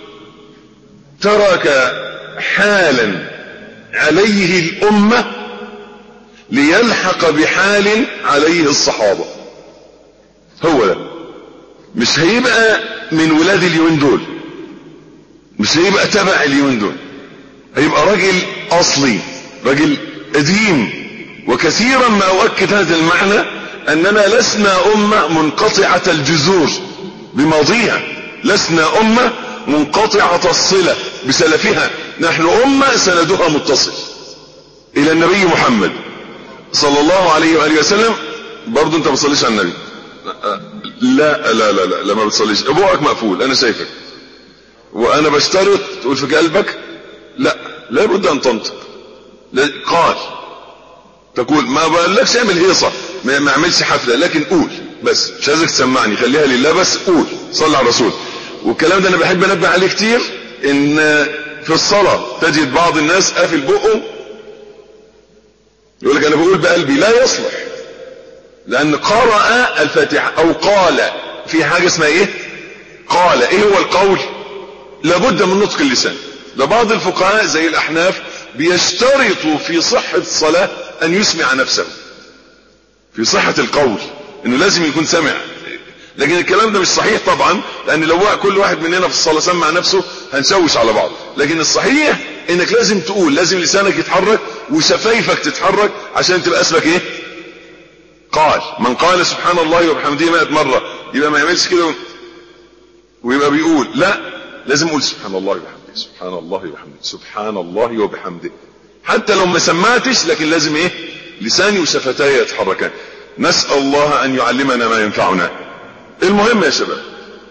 [SPEAKER 2] ترك حالا عليه الأمة ليلحق بحال عليه الصحابة. هو ده. مش هيبقى من ولاد اليومين دول، مش هيبقى تبع اليومين دول، هيبقى راجل أصلي، راجل قديم. وكثيرا ما أؤكد هذا المعنى أننا لسنا أمة منقطعة الجذور بماضيها، لسنا أمة منقطعة الصلة بسلفها، نحن أمة سندها متصل إلى النبي محمد صلى الله عليه وآله وسلم. برضو أنت ما بتصليش على النبي. لا لا لا لا, لا ما بتصليش. أبوك مقفول، أنا شايفك وأنا بشترط تقول في قلبك لا، لا بد أن تنطق. قال تقول ما بقولكش اعمل هيصة، ما اعملش حفلة، لكن قول بس، مش عايزك تسمعني، خليها لله بس، قول صلى على الرسول. والكلام ده انا بحب انبه عليه كتير، ان في الصلاة تجد بعض الناس قافل بقه يقول لك انا بقول بقلبي، لا يصلح، لان قرأ الفاتحة او قال في حاجة اسمها ايه؟ قال. ايه هو القول؟ لابد من نطق اللسان. لبعض الفقهاء زي الاحناف بيشترطوا في صحة الصلاة ان يسمع نفسه، في صحة القول انه لازم يكون سمع. لكن الكلام ده مش صحيح طبعا، لان لو كل واحد مننا في الصلاة سمع نفسه هنشوش على بعض. لكن الصحيح انك لازم تقول، لازم لسانك يتحرك وشفايفك تتحرك عشان تبقى اسمك ايه؟ قال. من قال سبحان الله وبحمده 100 مرة يبقى ما يعملش كده ويبقى بيقول، لا، لازم يقول سبحان الله وبحمده، سبحان الله وبحمده، سبحان الله وبحمده. حتى لو ما سمعتش لكن لازم ايه؟ لساني وشفتاي يتحركان. نسأل الله ان يعلمنا ما ينفعنا. المهم يا شباب،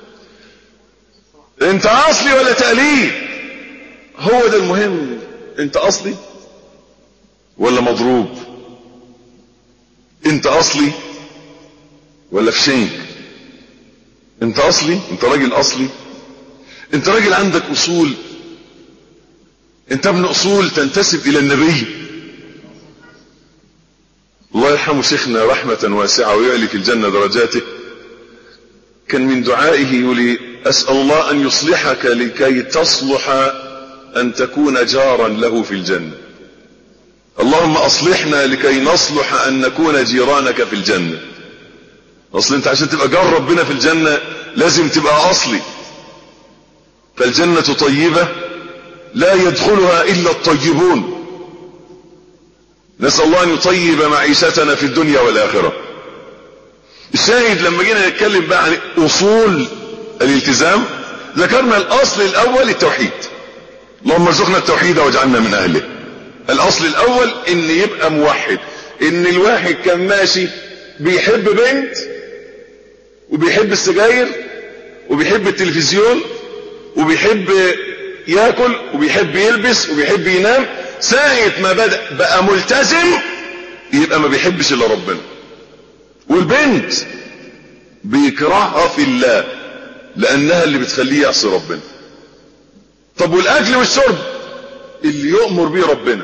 [SPEAKER 2] انت اصلي ولا تقليد؟ هو ده المهم. انت اصلي ولا مضروب؟ انت اصلي ولا في شيء؟ انت اصلي؟ انت راجل اصلي؟ انت راجل عندك اصول؟ انت ابن اصول تنتسب الى النبي. الله يرحمه شيخنا رحمة واسعة ويعلي في الجنة درجاته، كان من دعائه يقول اسأل الله ان يصلحك لكي تصلح ان تكون جارا له في الجنة. اللهم اصلحنا لكي نصلح ان نكون جيرانك في الجنة. اصل انت عشان تبقى جار ربنا في الجنة لازم تبقى اصلي. فالجنة طيبة لا يدخلها الا الطيبون. نسأل الله ان يطيب معيشتنا في الدنيا والاخرة. الشاهد لما جينا نتكلم بقى عن اصول الالتزام، ذكرنا الاصل الاول التوحيد. اللهم ارزقنا التوحيد واجعلنا من اهله. الاصل الاول ان يبقى موحد. ان الواحد كان ماشي بيحب بنت وبيحب السجاير وبيحب التلفزيون وبيحب ياكل وبيحب يلبس وبيحب ينام، ساعة ما بدأ بقى ملتزم يبقى ما بيحبش الا ربنا. والبنت بيكرهها في الله لانها اللي بتخليه يعصي ربنا. طب والاكل والشرب اللي يؤمر بيه ربنا.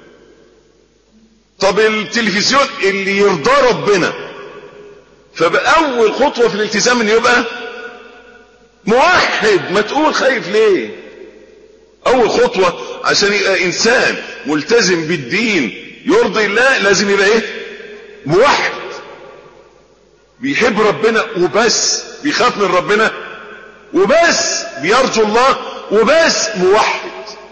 [SPEAKER 2] طب التلفزيون اللي يرضى ربنا. فبقى اول خطوة في الالتزام ان يبقى موحد. ما تقول خايف ليه؟ اول خطوة عشان يبقى انسان ملتزم بالدين
[SPEAKER 3] يرضي الله لازم يبقى ايه؟ موحد، بيحب ربنا وبس، بيخاف من ربنا وبس، بيرجو الله وبس، موحد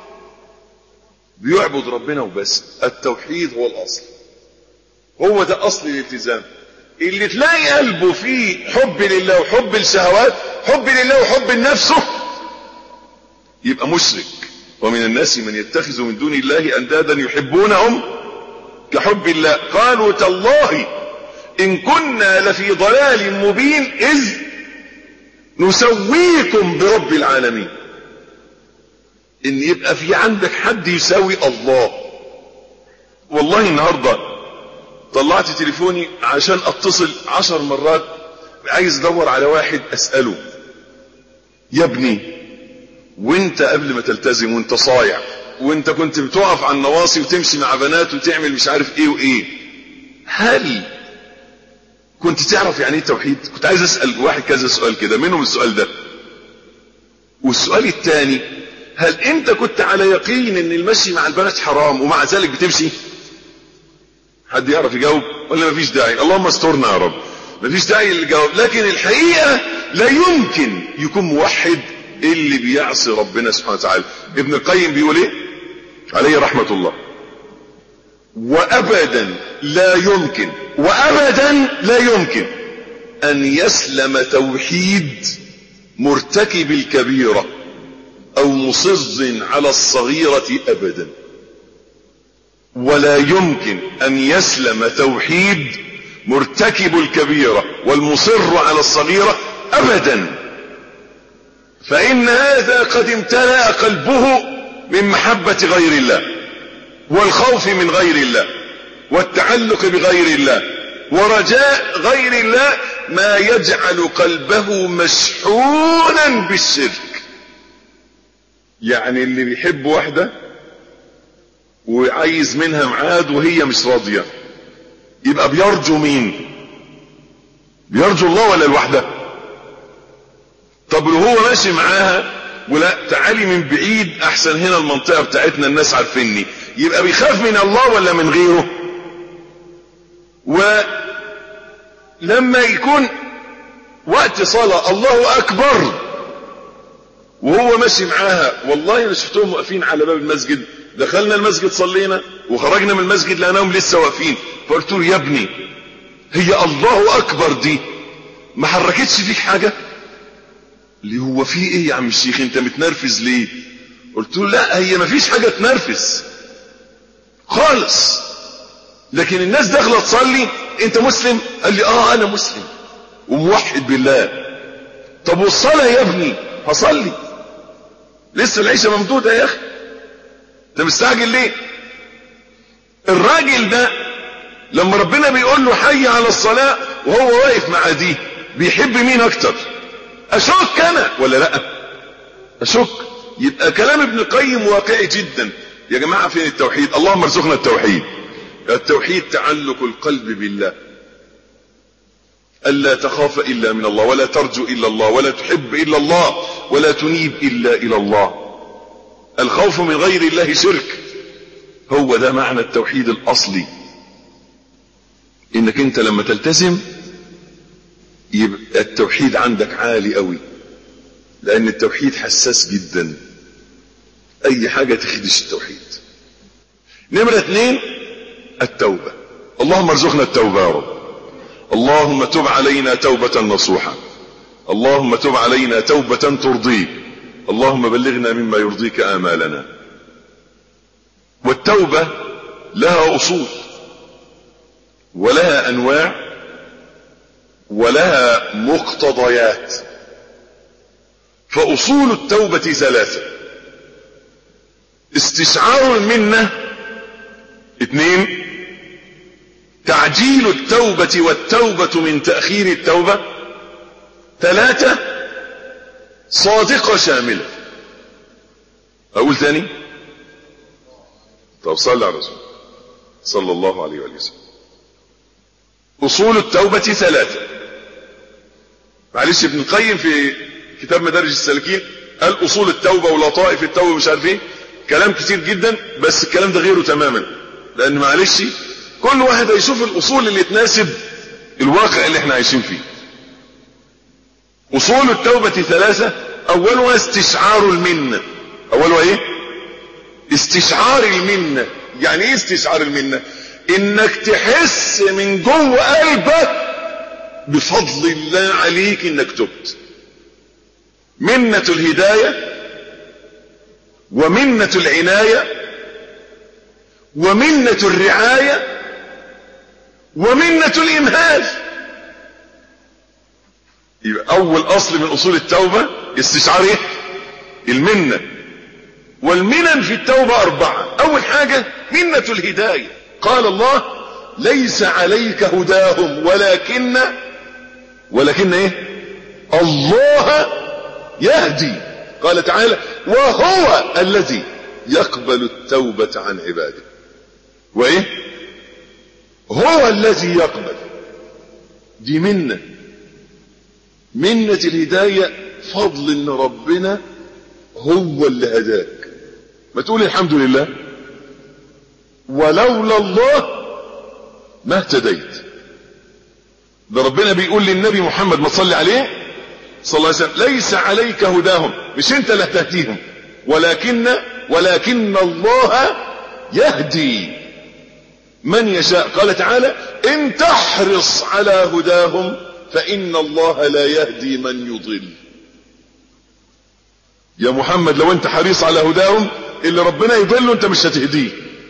[SPEAKER 3] بيعبد ربنا وبس. التوحيد هو الاصل، هو ده اصل الالتزام. اللي تلاقي قلبه فيه حب لله وحب الشهوات، حب لله وحب لنفسه، يبقى مشرك. ومن الناس من يتخذ من دون الله اندادا يحبونهم كحب الله، قالوا تالله ان كنا لفي ضلال مبين اذ نسويكم برب العالمين. ان يبقى في عندك حد يساوي الله. والله النهاردة طلعت تليفوني عشان اتصل 10 مرات، عايز ادور على واحد اسأله، يا ابني وانت قبل ما تلتزم وانت صايع وانت كنت بتقف على النواصي وتمشي مع بنات وتعمل مش عارف ايه وايه، هل كنت تعرف يعني ايه توحيد؟ كنت عايز اسأل واحد كذا سؤال كده، منهم السؤال ده. والسؤال الثاني، هل انت كنت على يقين ان المشي مع البنات حرام ومع ذلك بتمشي؟ حد يعرف يجاوب ولا مفيش داعي؟ اللهم استرنا يا رب، مفيش داعي للجواب. لكن الحقيقة لا يمكن يكون موحد اللي بيعصي ربنا سبحانه وتعالى. ابن القيم بيقول ايه عليه رحمة الله؟ وابدا لا يمكن، وابدا لا يمكن ان يسلم توحيد مرتكب الكبيرة او مصر على الصغيرة ابدا. ولا يمكن ان يسلم توحيد مرتكب الكبيرة والمصر على الصغيرة ابدا. فان هذا قد امتلأ قلبه من محبة غير الله والخوف من غير الله والتعلق بغير الله ورجاء غير الله، ما يجعل قلبه مشحونا بالشرك. يعني اللي بيحب واحدة وعايز منها معاد وهي مش راضية، يبقى بيرجو مين؟ بيرجو الله ولا الوحدة؟ طب لو هو ماشي معاها ولا تعالي من بعيد احسن، هنا المنطقة بتاعتنا الناس عارفيني، يبقى بيخاف من الله ولا من غيره؟ ولما يكون وقت صلاة الله اكبر وهو ماشي معاها، والله انا شفتهم واقفين على باب المسجد، دخلنا المسجد صلينا وخرجنا من المسجد لقيناهم لسه واقفين، فقلت له يا ابني هي الله اكبر دي ما حركتش فيك حاجة؟ اللي هو في ايه يا عم الشيخ انت متنرفز ليه؟ قلت له لا، هي ما فيش حاجة تنرفز خالص، لكن الناس داخله تصلي، انت مسلم؟ قال لي اه انا مسلم وموحد بالله. طب والصلاة يا ابني؟ هصلي لسه العيشة ممدودة يا اخي، انت مستعجل ليه؟ الراجل ده لما ربنا بيقول له حي على الصلاة وهو واقف مع دي، بيحب مين اكتر؟ اشك انا ولا لا؟ اشك. يبقى كلام ابن القيم واقعي جدا. يا جماعة فين التوحيد؟ اللهم ارزقنا التوحيد. التوحيد تعلق القلب بالله، ألا تخاف إلا من الله، ولا ترجو إلا الله، ولا تحب إلا الله، ولا تنيب إلا إلى الله. الخوف من غير الله شرك. هو ده معنى التوحيد الأصلي، إنك أنت لما تلتزم يبقى التوحيد عندك عالي قوي، لأن التوحيد حساس جدا، أي حاجة تخدش التوحيد. نمرة 2 التوبة. اللهم ارزقنا التوبة يا رب. اللهم تب علينا توبة نصوحة، اللهم تب علينا توبة ترضيك، اللهم بلغنا مما يرضيك آمالنا. والتوبة لها أصول ولها أنواع ولها مقتضيات. فأصول التوبة 3: استشعار المنة، 2 تعجيل التوبة والتوبة من تأخير التوبة، 3 صادقة شاملة. أقول ثاني؟ طب صلى على الرسول صلى الله عليه وسلم. أصول التوبة 3. معلش ابن القيم في كتاب مدارج السالكين قال أصول التوبة ولطائف التوبة مش عارف ايه، كلام كتير جدا، بس الكلام ده غيره تماما.
[SPEAKER 2] لان معلش كل واحد هيشوف الاصول اللي تناسب الواقع اللي احنا عايشين فيه. اصول التوبة 3. اولها استشعار المنة. اولها ايه؟ استشعار المنة. يعني ايه استشعار المنة؟ انك تحس من جوه قلبك بفضل الله عليك انك تبت. منة الهداية ومنة العناية ومنة الرعاية ومنة الإمهال. يبقى أول أصل من أصول التوبة استشعار إيه؟ المنة. والمنن في التوبة 4. أول حاجة منة الهداية. قال الله ليس عليك هداهم ولكن إيه؟ الله يهدي. قال تعالى وهو الذي يقبل التوبة عن عباده. وإيه؟ هو الذي يقبل. دي منة الهداية، فضل ان ربنا هو اللي هداك. ما تقول الحمد لله ولولا الله ما اهتديت. ده ربنا بيقول للنبي محمد ما تصلي عليه صلى الله عليه وسلم ليس عليك هداهم، مش انت اللي هتهديهم، ولكن الله يهدي من يشاء. قال تعالى ان تحرص على هداهم فإن الله لا يهدي من يضل. يا محمد لو انت حريص على هداهم اللي ربنا يضله انت مش هتهديه.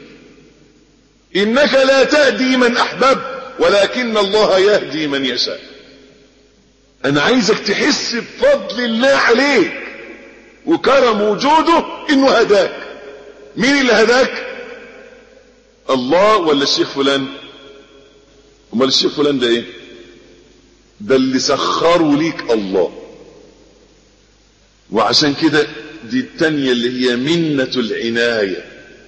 [SPEAKER 2] انك لا تهدي من احببت ولكن الله يهدي من يشاء. انا عايزك تحس بفضل الله عليك وكرم وجوده انه هداك. مين اللي هداك؟ الله ولا الشيخ فلان؟ امال الشيخ فلان ده ايه؟ ده اللي سخروا ليك الله. وعشان كده دي التانية اللي هي منة العناية،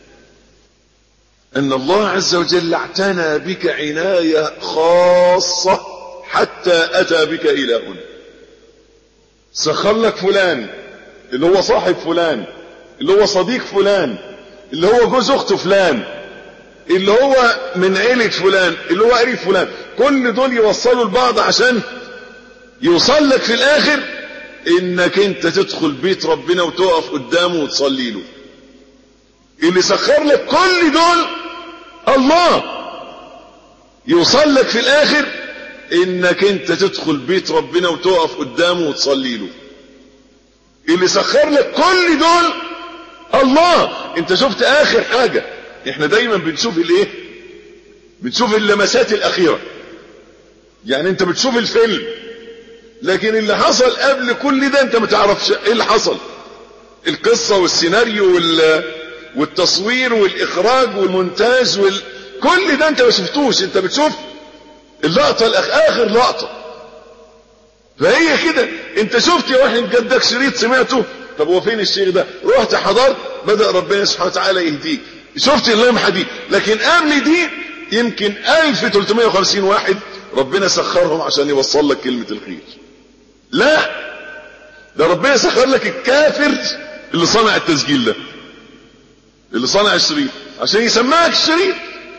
[SPEAKER 2] ان الله عز وجل اعتنى بك عناية خاصة حتى اتى بك الى هنا. سخر لك فلان اللي هو صاحب فلان، اللي هو صديق فلان، اللي هو جوز اخت فلان، اللي هو من عيلة فلان، اللي هو قريب فلان. كل دول يوصلوا لبعض عشان يوصل لك في الاخر انك انت تدخل بيت ربنا وتقف قدامه وتصلي له. اللي سخر لك كل دول الله. يوصل لك في الاخر انك انت تدخل بيت ربنا وتقف قدامه وتصلي له. اللي سخر لك كل دول الله. انت شفت اخر حاجة؟ احنا دايما بنشوف الايه؟ بنشوف اللمسات الاخيرة. يعني انت بتشوف الفيلم لكن اللي حصل قبل كل ده انت ما تعرفش ايه اللي حصل. القصة والسيناريو والتصوير والاخراج والمونتاج كل ده انت ما شفتوش. انت بتشوف اللقطة اخر لقطة. فهي كده. انت شفت يا واحد جدك شريط سمعته، طب هو فين الشيخ ده؟ رحت حضرت، بدأ ربنا سبحانه وتعالى يهديك، شفت اللمحة دي. لكن قبل دي يمكن 1350 واحد ربنا سخرهم عشان يوصل لك كلمة الخير. لا، ده ربنا سخر لك الكافر اللي صنع التسجيل ده، اللي صنع الشريط عشان يسمعك الشريط.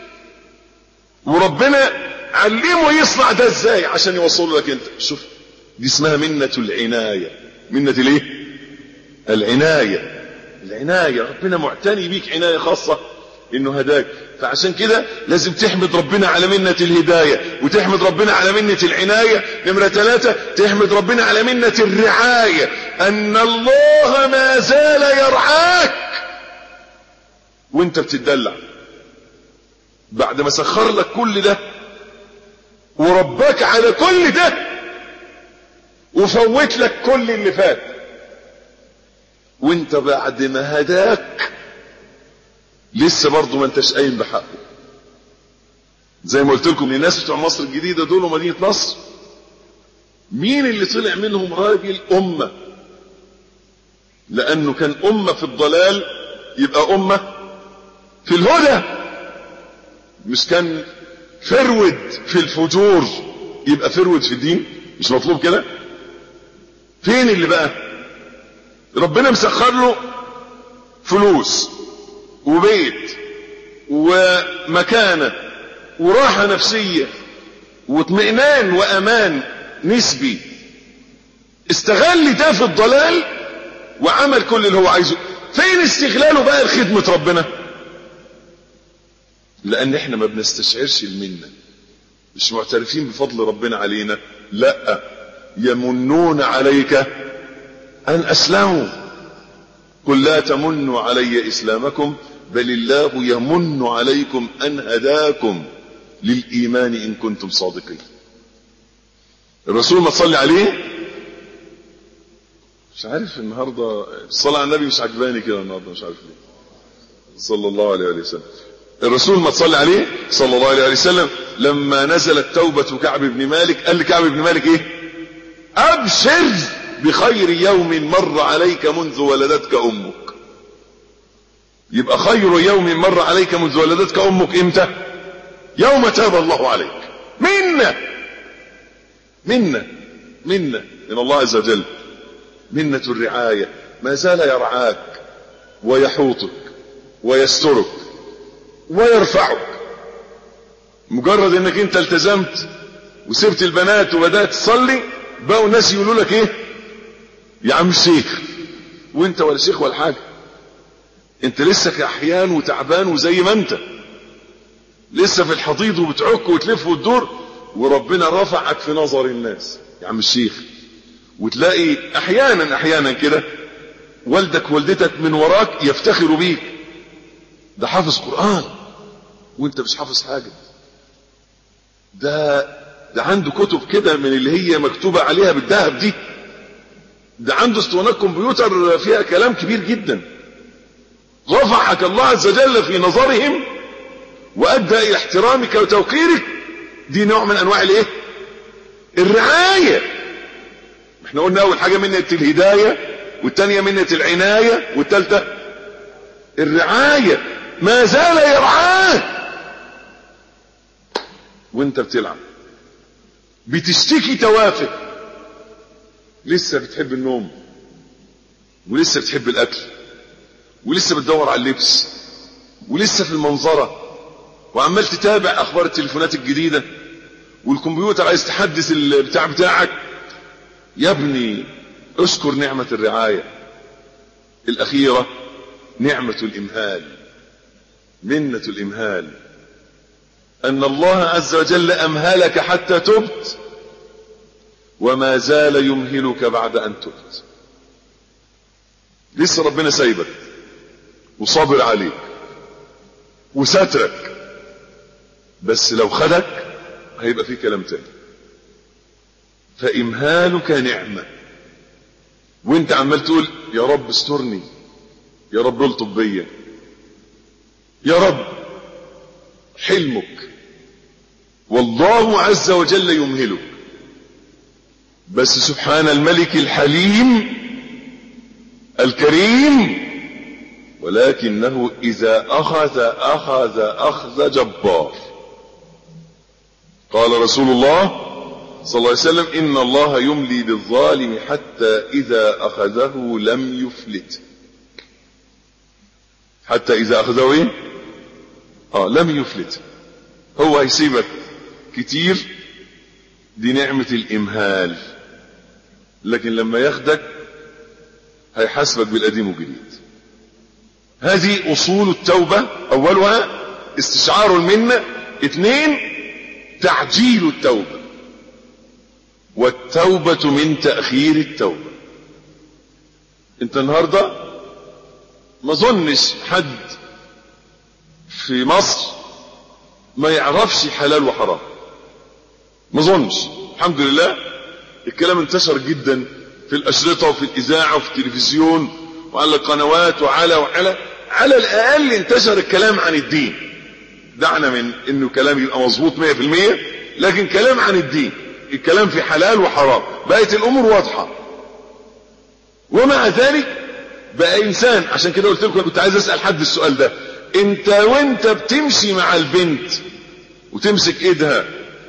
[SPEAKER 2] وربنا علمه يصنع ده ازاي عشان يوصل لك انت. شوف دي اسمها منة العناية. منة الايه؟ العناية. ربنا معتني بيك عناية خاصة انه هداك. فعشان كده لازم تحمد ربنا على منة الهداية، وتحمد ربنا على منة العناية. نمرة 3 تحمد ربنا على منة الرعاية، ان الله ما زال يرعاك وانت بتدلع. بعد ما سخر لك كل ده وربك على كل ده وفوت لك كل اللي فات، وانت بعد ما هداك لسه برضه ما انتش قايم بحقه. زي ما قلت لكم الناس بتوع مصر الجديدة دول ومدينة نصر، مين اللي طلع منهم راجل أمة؟ لأنه كان أمة في الضلال يبقى أمة في الهدى. مش كان فرود في الفجور يبقى فرود في الدين. مش مطلوب كده؟ فين اللي بقى ربنا مسخر له فلوس وبيت ومكانة وراحة نفسية واطمئنان وأمان نسبي، استغل ده في الضلال وعمل كل اللي هو عايزه. فين استغلاله بقى لخدمة ربنا؟ لأن احنا ما بنستشعرش المنة، مش معترفين بفضل ربنا علينا. لا، يمنون عليك أن أسلموا، قل لا تمنوا علي إسلامكم بل الله يمن عليكم أن هداكم للإيمان إن كنتم صادقين. الرسول ما تصلي عليه، مش عارف النهاردة الصلاة على النبي مش عجباني كده النهاردة، مش عارف ليه، صلى الله عليه وسلم. الرسول ما تصلي عليه صلى الله عليه وسلم لما نزلت توبة كعب بن مالك قال لكعب بن مالك ايه؟ أبشر بخير يوم مر عليك منذ ولدتك أمك. يبقى خير يوم مر عليك منذ ولدتك أمك امتى؟ يوم تاب الله عليك. منة من الله عز وجل، منة الرعاية. ما زال يرعاك ويحوطك ويسترك ويرفعك. مجرد انك انت التزمت وسبت البنات وبدأت تصلي بقوا الناس يقولوا لك ايه؟ يا عم الشيخ. وانت ولا شيخ ولا حاجة، انت لسه كأحيان وتعبان وزي ما انت لسه في الحضيض وبتعك وتلف وتدور، وربنا رفعك في نظر الناس يا عم الشيخ. وتلاقي احيانا كده والدك ووالدتك من وراك يفتخروا بيك، ده حافظ قرآن وانت مش حافظ حاجة، ده عنده كتب كده من اللي هي مكتوبة عليها بالذهب دي، ده عنده اسطوانات كمبيوتر فيها كلام كبير جدا. رفعك الله عز وجل في نظرهم وأدى إلى احترامك وتوقيرك. دي نوع من أنواع الايه؟ الرعاية. احنا قلنا أول حاجة منة الهداية، والتانية منة العناية، والتالتة الرعاية. ما زال يرعاك وانت بتلعب، بتشتكي توافه، لسه بتحب النوم ولسه بتحب الأكل ولسه بتدور على اللبس ولسه في المنظرة وعمال تتابع أخبار التليفونات الجديدة والكمبيوتر عايز تحدث البتاع بتاعك. يا ابني اذكر نعمة الرعاية الأخيرة، نعمة الإمهال، منة الإمهال، أن الله عز وجل أمهلك حتى تبت وما زال يمهلك بعد أن تبت. لسه ربنا سايبك وصابر عليك وسترك، بس لو خدك هيبقى فيه كلام تاني. فإمهالك نعمة، وانت عمال تقول يا رب استرني، يا رب الطب بيا، يا رب حلمك. والله عز وجل يمهلك، بس سبحان الملك الحليم الكريم، ولكنه إذا أخذ جبار. قال رسول الله صلى الله عليه وسلم إن الله يملي للظالم حتى إذا أخذه لم يفلت. حتى إذا أخذه إيه؟ لم يفلت. هو هيسيبك كتير، دي نعمة الإمهال، لكن لما ياخدك هيحاسبك بالقديم والجديد. هذه أصول التوبة. أولها استشعار المنة، 2 تعجيل التوبة، والتوبة من تأخير التوبة. انت النهاردة ما ظنش حد في مصر ما يعرفش حلال وحرام، ما ظنش. الحمد لله الكلام انتشر جدا في الأشرطة وفي الإذاعة وفي التلفزيون وعلى القنوات على الأقل انتشر الكلام عن الدين. دعنا من انه كلام يبقى مظبوط 100%، لكن كلام عن الدين، الكلام في حلال وحرام، بقت الامور واضحة. ومع ذلك بقى انسان، عشان كده قلت لكم كنت عايز اسأل حد السؤال ده، انت وانت بتمشي مع البنت وتمسك ايدها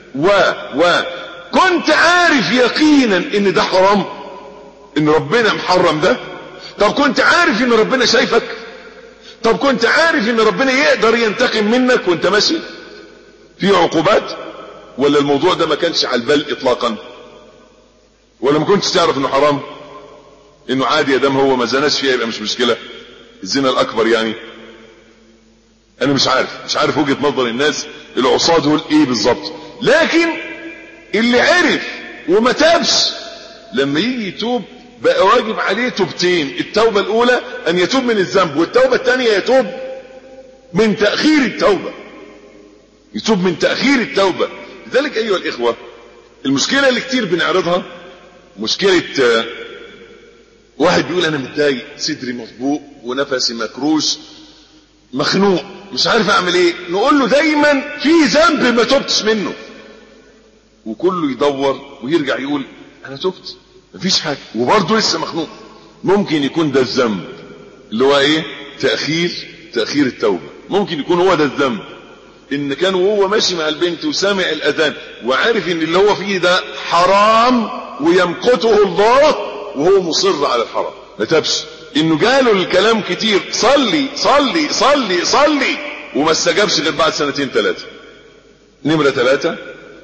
[SPEAKER 2] كنت عارف يقينا ان ده حرام، ان ربنا محرم ده؟ طب كنت عارف ان ربنا شايفك؟ طب كنت عارف ان ربنا يقدر ينتقم منك وانت ماشي في عقوبات؟ ولا الموضوع ده ما كانش على البال اطلاقا؟ ولا ما كنتش تعرف انه حرام، انه عادي يا دام هو ما زناش فيها يبقى مش مشكلة، الزنا الاكبر يعني؟ انا مش عارف وجهة نظر الناس العصاة دول ايه بالظبط، لكن اللي عرف وما تابش لما يجي يتوب بقى واجب عليه توبتين. التوبة الاولى ان يتوب من الذنب، والتوبة الثانية يتوب من تأخير التوبة، يتوب من تأخير التوبة. لذلك ايها الاخوة، المشكلة اللي كتير بنعرضها مشكلة واحد بيقول انا متضايق، صدري مطبوق ونفسي مكروش مخنوق مش عارف اعمل ايه. نقول له دايما في ذنب ما تبتش منه، وكله يدور ويرجع يقول انا تبت مفيش حاجة وبرضه لسه مخنوق. ممكن يكون ده الذنب اللي هو ايه؟ تأخير التوبة. ممكن يكون هو ده الذنب، ان كان وهو ماشي مع البنت وسامع الاذان وعارف ان اللي هو فيه ده حرام ويمقته الله وهو مصر على الحرام ما تابش. انه جاله الكلام كتير صلي صلي صلي صلي وما استجابش غير بعد 2 3. نمرة 3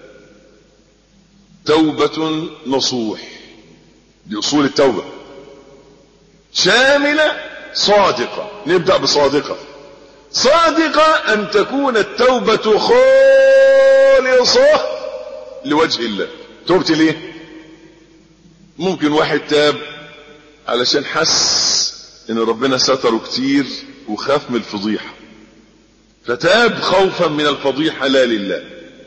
[SPEAKER 2] توبة نصوح، دي اصول التوبة، شاملة صادقة. نبدأ بصادقة. صادقة ان تكون التوبة خالصة لوجه الله. توبت ليه؟ ممكن واحد تاب علشان حس ان ربنا ستره كتير وخاف من الفضيحة فتاب خوفا من الفضيحة لا لله.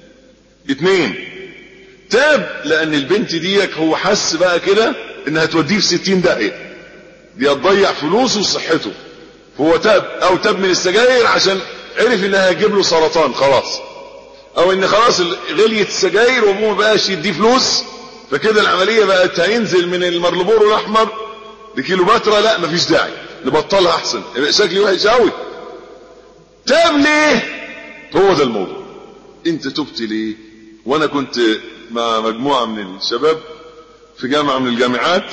[SPEAKER 2] 2 تاب لان البنت ديك هو حس بقى كده انها توديه في 60 داهية، دي هتضيع فلوسه وصحته، فهو تاب. او تاب من السجاير عشان عرف انها هتجيب له سرطان خلاص، او ان خلاص غليت السجاير وابوه ما بقاش يديه فلوس، فكده العملية بقت هينزل من المرلبور الاحمر لكيلوباترا، لا مفيش داعي نبطلها احسن شكلي وحش قوي. تاب ليه؟ هو ده الموضوع. انت تبت ليه؟ وانا كنت مع مجموعة من الشباب في جامعة من الجامعات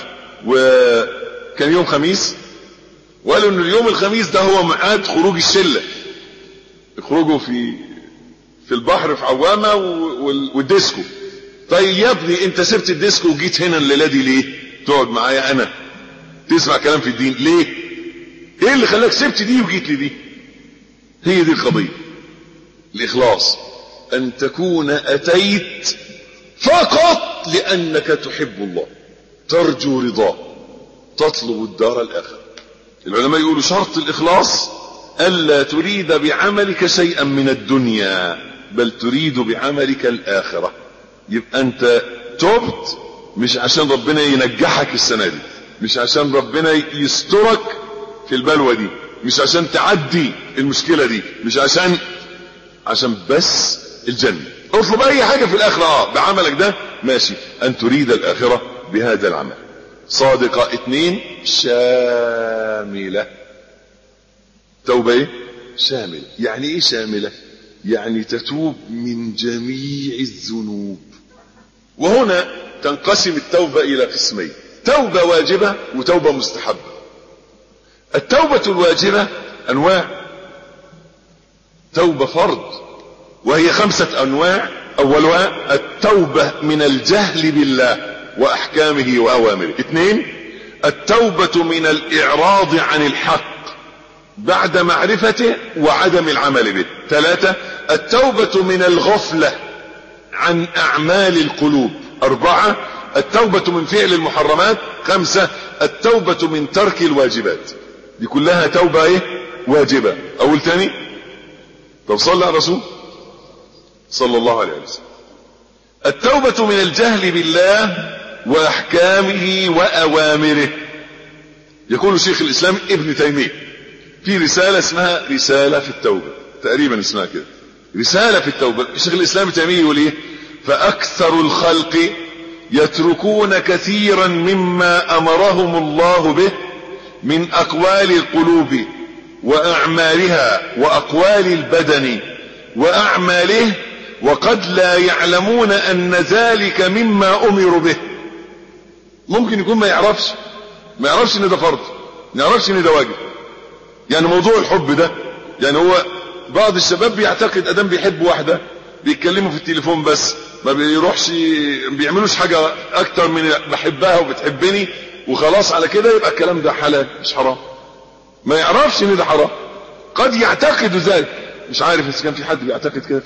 [SPEAKER 2] وكان يوم خميس، وقالوا ان اليوم الخميس ده هو ميعاد خروج الشلة، يخرجوا في البحر في عوامة والديسكو. طيب يا ابني انت سبت الديسكو وجيت هنا الليلة دي ليه؟ تقعد معايا انا تسمع كلام في الدين ليه؟ ايه اللي خلاك سبت دي وجيت لي دي؟ هي دي القضية. الإخلاص أن تكون أتيت فقط لأنك تحب الله، ترجو رضاه، تطلب الدار الآخرة. العلماء يقولوا شرط الإخلاص ألا تريد بعملك شيئا من الدنيا بل تريد بعملك الآخرة. يبقى أنت تبت مش عشان ربنا ينجحك السنة دي، مش عشان ربنا يسترك في البلوى دي، مش عشان تعدي المشكلة دي، مش عشان بس الجنة. اطلب اي حاجة في الاخرة بعملك ده ماشي، ان تريد الاخرة بهذا العمل. صادقة. 2 شاملة. توبة ايه؟ شاملة. يعني ايه شاملة؟ يعني تتوب من جميع الذنوب. وهنا تنقسم التوبة الى قسمين، توبة واجبة وتوبة مستحبة. التوبة الواجبة انواع، توبة فرض وهي 5 انواع. اولها التوبة من الجهل بالله واحكامه واوامره. 2 التوبة من الاعراض عن الحق بعد معرفته وعدم العمل به. 3 التوبة من الغفلة عن اعمال القلوب. 4 التوبة من فعل المحرمات. 5 التوبة من ترك الواجبات. دي كلها توبة ايه؟ واجبة. اول تاني، طب صلى على الرسول صلى الله عليه وسلم. التوبة من الجهل بالله واحكامه واوامره. يقول شيخ الاسلام ابن تيمية في رسالة اسمها رسالة في التوبة، تقريبا اسمها كده رسالة في التوبة. شيخ الاسلام ابن تيمية يقول ايه؟ فاكثر الخلق يتركون كثيرا مما امرهم الله به من اقوال القلوب واعمالها واقوال البدن واعماله وقد لا يعلمون ان ذلك مما امروا به. ممكن يكون ما يعرفش ان ده فرض، ما يعرفش ان ده واجب، يعني موضوع الحب ده، يعني هو بعض الشباب بيعتقد ادام بيحب واحدة بيتكلموا في التليفون بس، ما بيروحش بيعملوش حاجة اكتر من بحبها وبتحبني وخلاص، على كده يبقى الكلام ده حلال مش حرام. ما يعرفش ان ده حرام، قد يعتقد ذلك. مش عارف اذا كان في حد بيعتقد كده.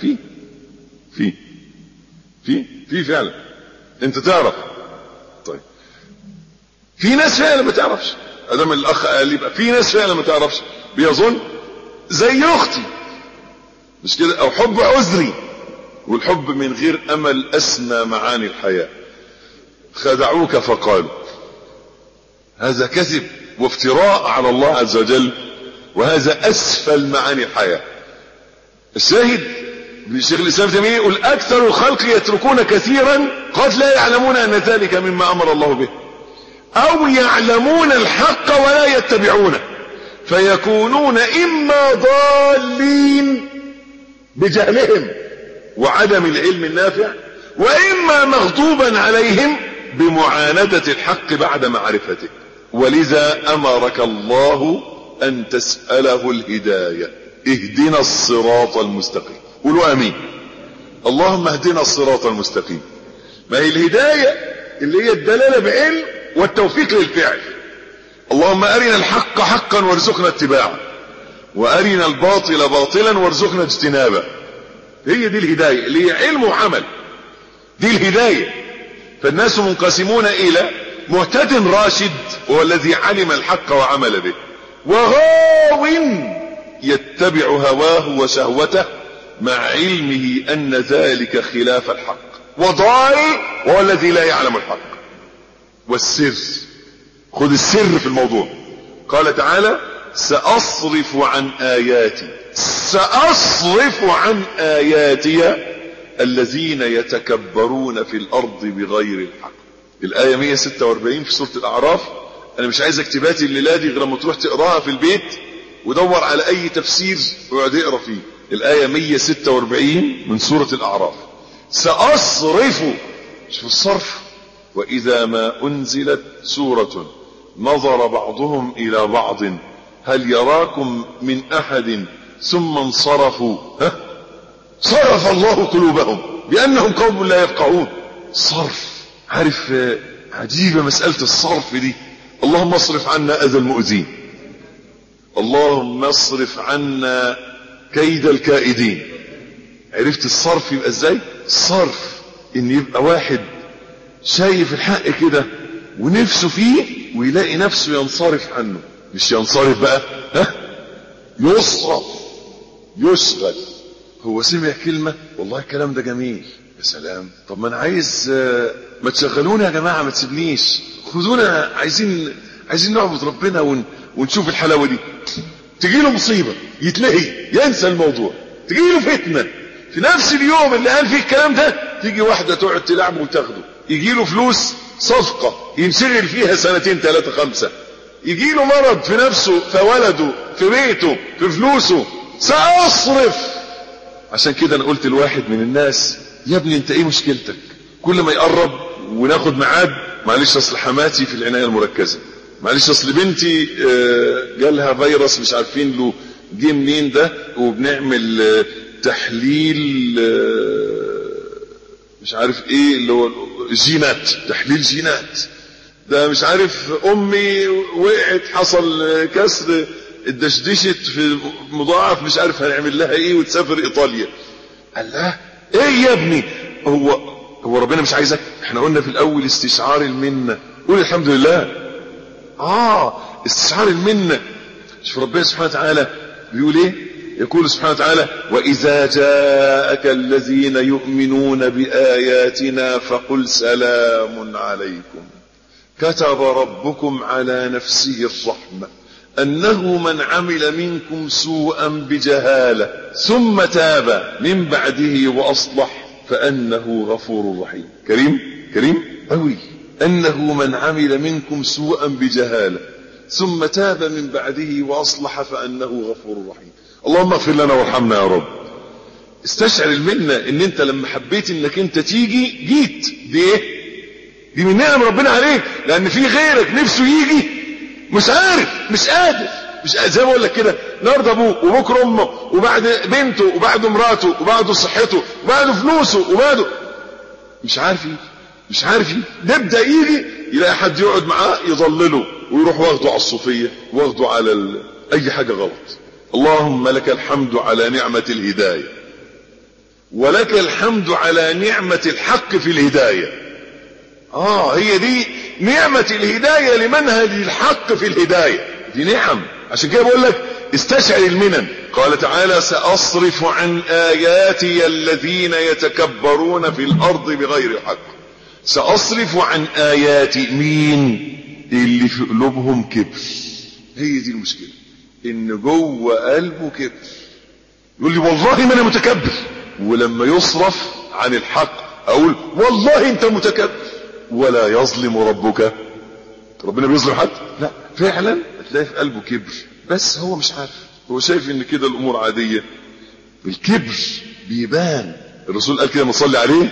[SPEAKER 2] في فعلا انت تعرف. طيب في ناس فعلا ما تعرفش، ادام الاخ قال يبقى في ناس فعلا ما تعرفش، بيظن زي اختي مش كده، او حب عذري. والحب من غير امل اسمى معاني الحياة. خدعوك فقالوا، هذا كذب وافتراء على الله عز وجل، وهذا اسفل معاني الحياة. الشاهد الشيخ الاسلام ابن تيمية يقول اكثر الخلق يتركون كثيرا قد لا يعلمون ان ذلك مما امر الله به، او يعلمون الحق ولا يتبعونه، فيكونون اما ضالين بجهلهم وعدم العلم النافع، واما مغضوبا عليهم بمعاندة الحق بعد معرفته. ولذا امرك الله ان تسأله الهداية. اهدنا الصراط المستقيم. قولوا امين. اللهم اهدنا الصراط المستقيم. ما هي الهداية اللي هي الدلالة بعلم والتوفيق للفعل. اللهم ارنا الحق حقا وارزقنا اتباعه، وارنا الباطل باطلا وارزقنا اجتنابه. هي دي الهداية اللي هي علم وعمل، دي الهداية. فالناس منقسمون الى مهتد راشد وهو الذي علم الحق وعمل به، وغاو يتبع هواه وشهوته مع علمه ان ذلك خلاف الحق، وضال وهو الذي لا يعلم الحق. والسر، خذ السر في الموضوع. قال تعالى سأصرف عن آياتي الذين يتكبرون في الأرض بغير الحق. الآية 146 في سورة الأعراف. أنا مش عايز اكتباتي الليلة دي غير لما تروح تقراها في البيت ودور على أي تفسير ويقعد يقرا فيه. الآية 146 من سورة الأعراف. سأصرف، شوف الصرف. وإذا ما أنزلت سورة نظر بعضهم إلى بعض هل يراكم من أحد ثم انصرفوا صرف الله قلوبهم بأنهم قوم لا يفقهون. صرف. عارف عجيبة مسألة الصرف دي. اللهم اصرف عنا أذى المؤذين، اللهم اصرف عنا كيد الكائدين. عرفت الصرف يبقى ازاي؟ الصرف ان يبقى واحد شايف الحق كده ونفسه فيه ويلاقي نفسه ينصرف عنه، مش ينصرف بقى، يصرف، يشغل. هو سمع كلمة والله الكلام ده جميل، يا سلام، طب ما انا عايز ما تشغلونا يا جماعة، ما تسيبنيش، خذونا، عايزين نعبد ربنا ونشوف الحلاوة دي. تجيله مصيبة يتلهي ينسى الموضوع، تجيله فتنة في نفس اليوم اللي قال فيه الكلام ده تيجي واحدة تقعد تلعبه وتاخده. يجيله فلوس صفقة ينشغل فيها 2 3 5. يجيله مرض في نفسه، في ولده، في بيته، في فلوسه. سأصرف. عشان كده انا قلت لواحد من الناس يا ابني انت ايه مشكلتك؟ كل ما يقرب وناخد ميعاد، معلش اصل حماتي في العناية المركزة، معلش اصل بنتي جالها فيروس مش عارفين له جه منين ده، وبنعمل تحليل مش عارف ايه اللي هو جينات، تحليل جينات ده، مش عارف امي وقعت حصل كسر اتدشدشت في مضاعف مش عارف هنعمل لها ايه وتسافر ايطاليا. قال لها ايه يا ابني، هو ربنا مش عايزك؟ احنا قلنا في الاول استشعار المنة، قول الحمد لله. استشعار المنة. شوف ربنا سبحانه وتعالى بيقول ايه؟ يقول سبحانه وتعالى وإذا جاءك الذين يؤمنون بآياتنا فقل سلام عليكم كتب ربكم على نفسه الرحمة أنه من عمل منكم سوءا بجهالة ثم تاب من بعده وأصلح فأنه غفور رحيم. كريم أوي. أنه من عمل منكم سوءا بجهالة ثم تاب من بعده وأصلح فأنه غفور رحيم. اللهم اغفر لنا وارحمنا يا رب. استشعر المنة ان انت لما حبيت انك انت تيجي جيت. دي ايه؟ دي من نعم ربنا عليك، لان في غيرك نفسه يجي مش عارف، مش قادر، مش زي ما اقول لك كده، النهارده ابوه وبكره امه وبعد بنته وبعد مراته وبعد صحته وبعد فلوسه وبعد مش عارف نبدا يجي يلاقي حد يقعد معاه يضلله ويروح واخده على الصوفيه واخده على اي حاجه غلط. اللهم لك الحمد على نعمه الهدايه، ولك الحمد على نعمه الحق في الهدايه. هي دي نعمه الهدايه لمنهج الحق في الهدايه، دي نعم. عشان كده بقول لك استشعر المنن. قال تعالى سأصرف عن آياتي الذين يتكبرون في الأرض بغير حق. سأصرف عن آياتي مين؟ اللي في قلوبهم كبر. هي دي المشكلة، ان جوه قلبه كبر. يقول لي والله ما انا متكبر، ولما يصرف عن الحق اقول والله انت متكبر. ولا يظلم ربك، ربنا بيظلم حد؟ لا، فعلا تلاقي في قلبه كبر، بس هو مش عارف، هو شايف ان كده الامور عادية. الكبر بيبان. الرسول قال كده ما صلي عليه،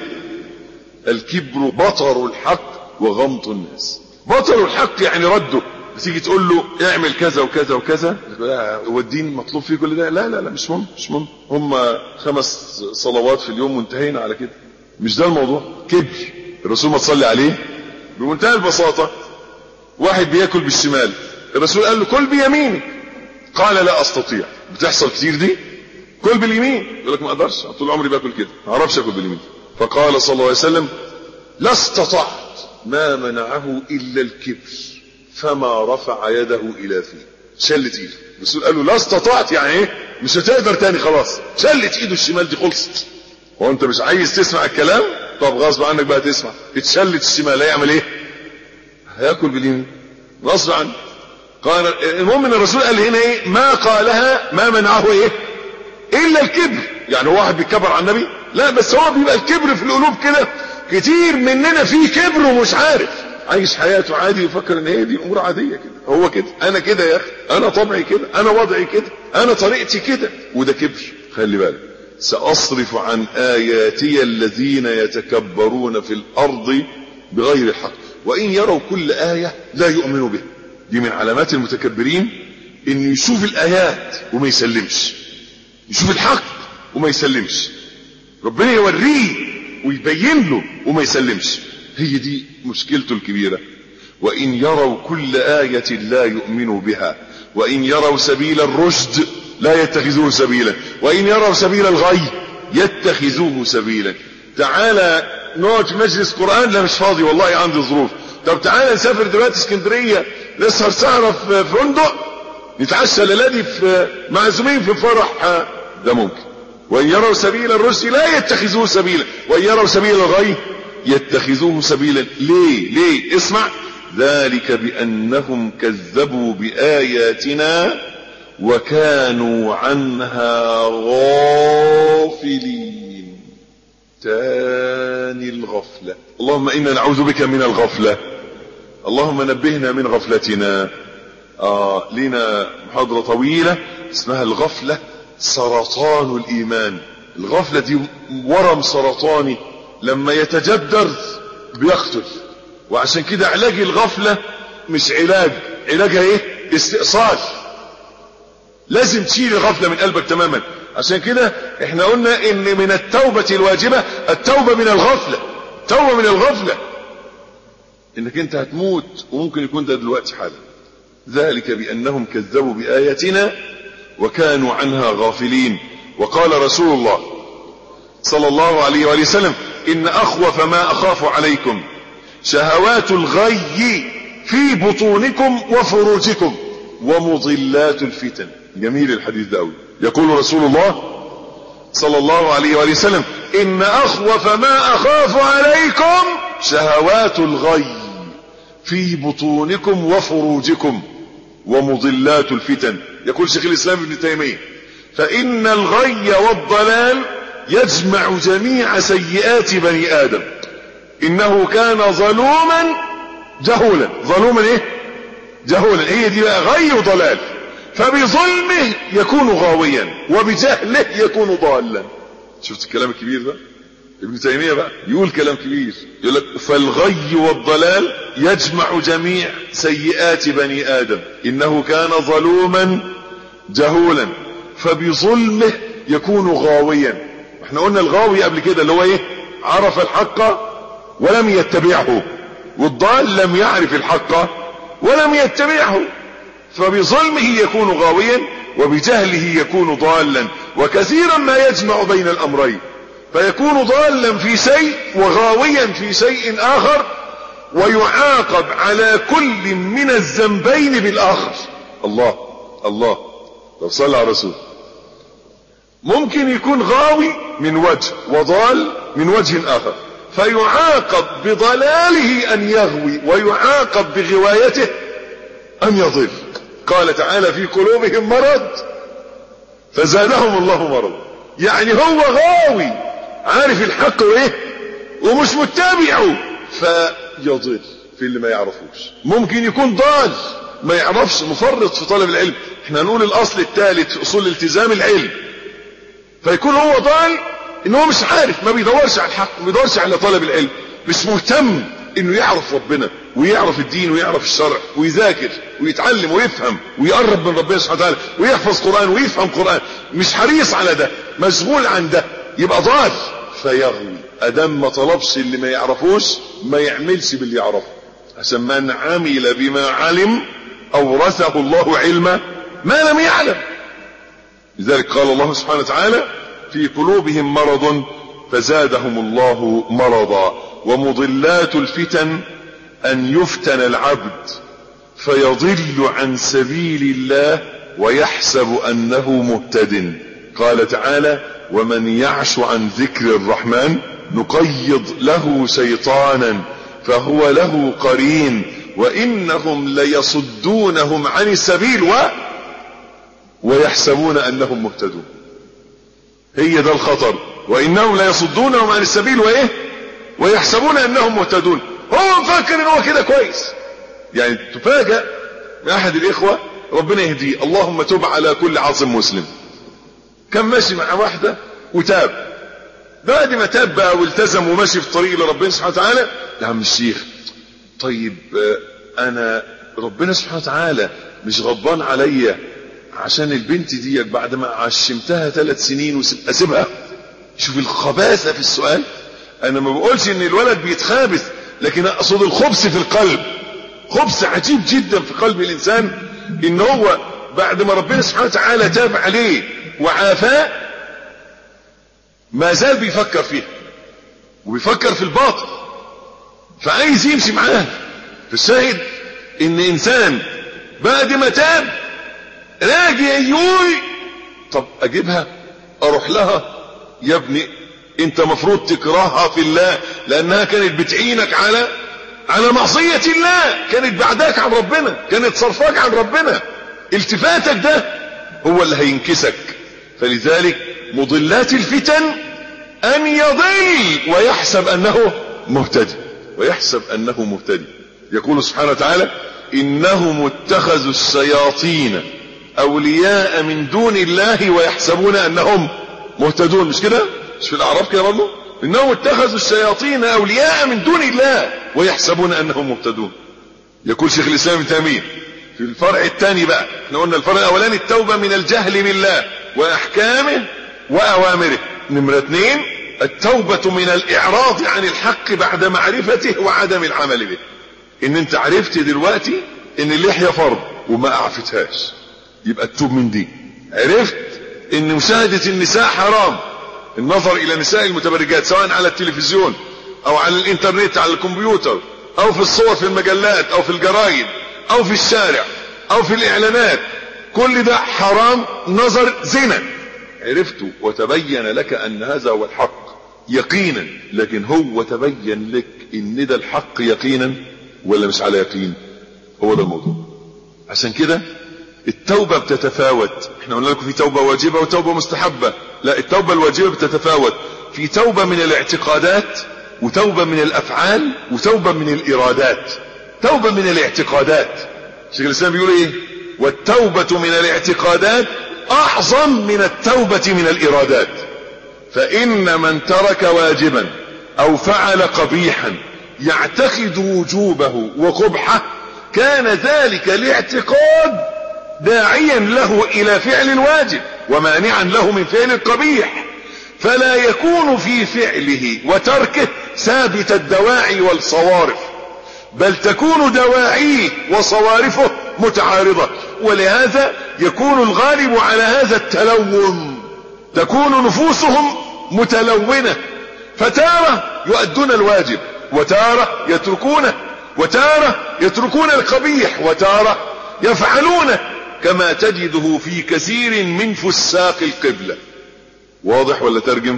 [SPEAKER 2] الكبر بطر الحق وغمط الناس. بطر الحق يعني رده. بتيجي تقول له اعمل كذا وكذا وكذا، هو الدين مطلوب فيه كل ده؟ لا لا لا، مش مهم. هم 5 صلوات في اليوم وانتهينا على كده. مش ده الموضوع. كبر. الرسول ما تصلي عليه بمنتهى البساطة، واحد بياكل بالشمال، الرسول قال له كل بيمينك، قال لا استطيع. بتحصل كتير دي، كل باليمين. يقول لك ما اقدرش، طول عمري باكل كده، ما اعرفش اكل باليمين. فقال صلى الله عليه وسلم لا استطعت، ما منعه الا الكبر، فما رفع يده الى فيه. شلت ايده. الرسول قال له لا استطعت يعني ايه؟ مش هتقدر تاني خلاص. شلت ايده الشمال دي، خلصت. هو انت مش عايز تسمع الكلام؟ طب غصب عنك بقى تسمع. اتشلت الشمال هيعمل ايه؟ هياكل باليمين غصب عنه. قال المهم ان الرسول قال هنا ايه؟ ما قالها ما منعه ايه الا الكبر. يعني هو واحد بيتكبر على النبي؟ لا، بس هو بيبقى الكبر في القلوب كده. كتير مننا فيه كبر ومش عارف، عايش حياته عادي ويفكر ان هي دي امور عاديه كده. هو كده، انا كده يا اخي، انا طبعي كده، انا وضعي كده، انا طريقتي كده، وده كبر. خلي بالك. سأصرف عن آياتي الذين يتكبرون في الأرض بغير الحق وإن يروا كل آية لا يؤمنوا بها. دي من علامات المتكبرين، إنه يشوف الآيات وما يسلمش، يشوف الحق وما يسلمش، ربنا يوريه ويبين له وما يسلمش. هي دي مشكلته الكبيرة. وإن يروا كل آية لا يؤمنوا بها وإن يروا سبيل الرشد لا يتخذوه سبيلا وإن يروا سبيل الغي يتخذوه سبيلا. تعالى نقعد في مجلس قرآن، لا مش فاضي والله عندي ظروف. طب تعالى نسافر دلوقتي اسكندرية، نسهر سهرة في فندق، نتعشى ليلادي في معزومين في فرح، ده ممكن. وإن يروا سبيل الرشد لا يتخذوه سبيلا وإن يروا سبيل الغي يتخذوه سبيلا. ليه؟ اسمع. ذلك بأنهم كذبوا بآياتنا وكانوا عنها غافلين. تاني الغفلة. اللهم إنا نعوذ بك من الغفلة، اللهم نبهنا من غفلتنا. لنا محاضرة طويلة اسمها الغفلة سرطان الإيمان. الغفلة دي ورم سرطاني لما يتجدر بيقتل، وعشان كده علاج الغفلة مش علاجها ايه؟ استئصال. لازم تشيل الغفلة من قلبك تماما. عشان كده احنا قلنا ان من التوبة الواجبة التوبة من الغفلة. توبة من الغفلة انك انت هتموت وممكن يكون ده دلوقتي حالا. ذلك بأنهم كذبوا بآياتنا وكانوا عنها غافلين. وقال رسول الله صلى الله عليه وآله وسلم إن أخوف ما أخاف عليكم شهوات الغي في بطونكم وفروجكم ومضلات الفتن. جميل الحديث ده قوي. يقول رسول الله صلى الله عليه وآله وسلم إن أخوف ما أخاف عليكم شهوات الغي في بطونكم وفروجكم ومضلات الفتن. يقول شيخ الإسلام ابن تيمية فإن الغي والضلال يجمع جميع سيئات بني آدم إنه كان ظلوما جهولا. ظلوما ايه؟ جهولا. هي دي بقى غي وضلال. فبظلمه يكون غاويا وبجهله يكون ضالا. شفت الكلام الكبير ده؟ ابن تيمية بقى يقول كلام كبير، يقول لك فالغي والضلال يجمع جميع سيئات بني آدم، إنه كان ظلوما جهولا فبظلمه يكون غاويا. احنا قلنا الغاوي قبل كده اللي هو ايه؟ عرف الحق ولم يتبعه، والضال لم يعرف الحق ولم يتبعه، فبظلمه يكون غاويا وبجهله يكون ضالا. وكثيرا ما يجمع بين الأمرين، فيكون ضالا في شيء وغاويا في شيء آخر، ويعاقب على كل من الذنبين بالآخر. الله الله، طب صلى على رسول. ممكن يكون غاوي من وجه وضال من وجه آخر، فيعاقب بضلاله أن يغوي، ويعاقب بغوايته أن يضل. قال تعالى في قلوبهم مرض فزادهم الله مرض، يعني هو غاوي عارف الحق وايه ومش متابعه فيضل في اللي ما يعرفوش. ممكن يكون ضال ما يعرفش، مفرط في طلب العلم. احنا نقول الاصل الثالث في اصول الالتزام العلم، فيكون هو ضال ان هو مش عارف، ما بيدورش على الحق، ما بيدورش على طلب العلم، مش مهتم انه يعرف ربنا ويعرف الدين ويعرف الشرع ويذاكر ويتعلم ويفهم ويقرب من ربنا سبحانه وتعالى ويحفظ قرآن ويفهم قرآن، مش حريص على ده، مشغول عن ده، يبقى ضال فيغوي. ادم ما طلبش اللي ما يعرفوش ما يعملش باللي يعرفه، عشان من عمل بما علم اورثه الله علم ما لم يعلم. لذلك قال الله سبحانه وتعالى في قلوبهم مرض فزادهم الله مرضا. ومضلات الفتن أن يفتن العبد فيضل عن سبيل الله ويحسب أنه مهتد. قال تعالى ومن يعش عن ذكر الرحمن نقيض له شيطانا فهو له قرين وإنهم ليصدونهم عن السبيل ويحسبون أنهم مهتدون. هي ده الخطر، وإنهم ليصدونهم عن السبيل ويحسبون أنهم مهتدون. هو مفكر إنه كده كويس. يعني تفاجأ أحد الإخوة ربنا يهديه، اللهم تب على كل عاصم مسلم، كان ماشي مع واحدة وتاب، بعد ما تاب بقى والتزم وماشي في طريق لربنا سبحانه وتعالى، يا عم الشيخ طيب أنا ربنا سبحانه وتعالى مش غضبان عليا عشان البنت دي بعد ما عشمتها 3 سنين أسيبها؟ شوف الخباثة في السؤال. أنا ما بقولش إن الولد بيتخابث، لكن أقصد الخبث في القلب، خبث عجيب جدا في قلب الإنسان، إن هو بعد ما ربنا سبحانه وتعالى تاب عليه وعافاه ما زال بيفكر فيه وبيفكر في الباطل، فعايز يمشي معاه. فالشاهد إن إنسان بعد ما تاب راجع يقول طب أجيبها أروح لها؟ يا ابني انت مفروض تكرهها في الله، لانها كانت بتعينك على معصية الله، كانت بعداك عن ربنا، كانت صرفاك عن ربنا. التفاتك ده هو اللي هينكسك. فلذلك مضلات الفتن ان يضل ويحسب انه مهتدي، ويحسب انه مهتدي. يقول سبحانه وتعالى انهم اتخذوا الشياطين اولياء من دون الله ويحسبون انهم مهتدون. مش كده؟ مش في الاعراف كده برضه؟ انهم اتخذوا الشياطين اولياء من دون الله ويحسبون انهم مهتدون. يقول شيخ الاسلام ابن تيمية في الفرع الثاني بقى، احنا قلنا الفرع الاولاني التوبة من الجهل بالله واحكامه واوامره. نمرة 2 التوبة من الاعراض عن الحق بعد معرفته وعدم العمل به. ان انت عرفت دلوقتي ان اللحية فرض وما اعفتهاش، يبقى تتوب من دي. عرفت ان مشاهدة النساء حرام، النظر الى نساء المتبرجات سواء على التلفزيون او على الانترنت على الكمبيوتر او في الصور في المجلات او في الجرايد او في الشارع او في الاعلانات، كل ده حرام، نظر زنا. عرفته وتبين لك ان هذا هو الحق يقينا، لكن هو تبين لك ان ده الحق يقينا ولا مش على يقين؟ هو ده الموضوع. عشان كده التوبة بتتفاوت. احنا قلنا لكم في توبة واجبة وتوبة مستحبة. لا، التوبة الواجبة بتتفاوت، في توبة من الاعتقادات وتوبة من الافعال وتوبة من الارادات. توبة من الاعتقادات شيخ الاسلام بيقول ايه؟ والتوبة من الاعتقادات اعظم من التوبة من الارادات. فإن من ترك واجبا أو فعل قبيحا يعتقد وجوبه وقبحه كان ذلك الاعتقاد داعيا له إلى فعل الواجب ومانعا له من فعل القبيح، فلا يكون في فعله وتركه ثابت الدواعي والصوارف، بل تكون دواعيه وصوارفه متعارضة. ولهذا يكون الغالب على هذا التلون، تكون نفوسهم متلونة، فتارة يؤدون الواجب وتارة يتركونه، وتارة يتركون القبيح وتارة يفعلونه، كما تجده في كثير من فساق القبلة. واضح ولا ترجم؟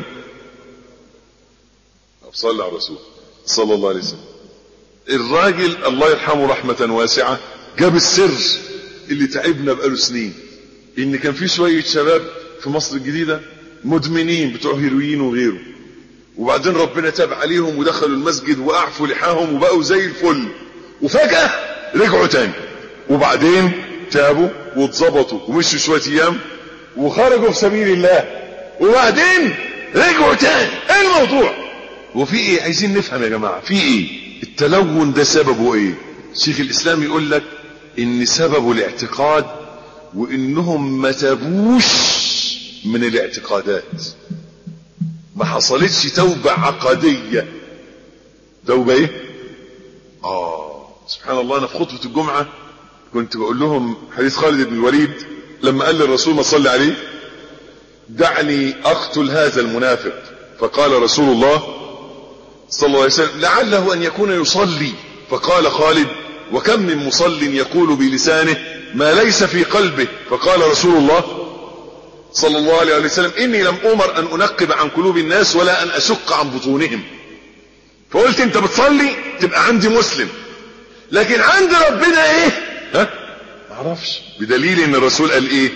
[SPEAKER 2] صلى على الرسول صلى الله عليه وسلم. الراجل الله يرحمه رحمة واسعة جاب السر اللي تعبنا بقاله سنين، ان كان في شوية شباب في مصر الجديدة مدمنين بتوع هيروين وغيره، وبعدين ربنا تاب عليهم ودخلوا المسجد واعفوا لحاهم وبقوا زي الفل، وفجأة رجعوا تاني، وبعدين تابوا واتظبطوا ومشوا شوية ايام وخرجوا في سبيل الله، وبعدين رجعوا تاني. ايه الموضوع؟ وفي ايه؟ عايزين نفهم يا جماعة في ايه التلون ده؟ سببه ايه؟ شيخ الاسلام يقول لك ان سببه الاعتقاد، وانهم ما تابوش من الاعتقادات، ما حصلتش توبة عقدية. توبة ايه؟ سبحان الله. انا في خطبة الجمعة كنت بقول لهم حديث خالد بن الوليد لما قال للرسول ما صلى عليه دعني اقتل هذا المنافق، فقال رسول الله صلى الله عليه وسلم لعله ان يكون يصلي، فقال خالد وكم من مصل يقول بلسانه ما ليس في قلبه، فقال رسول الله صلى الله عليه وسلم إني لم أمر أن أنقب عن قلوب الناس ولا أن أشق عن بطونهم. فقلت انت بتصلي تبقى عندي مسلم، لكن عند ربنا ايه؟ معرفش، بدليل ان الرسول قال ايه؟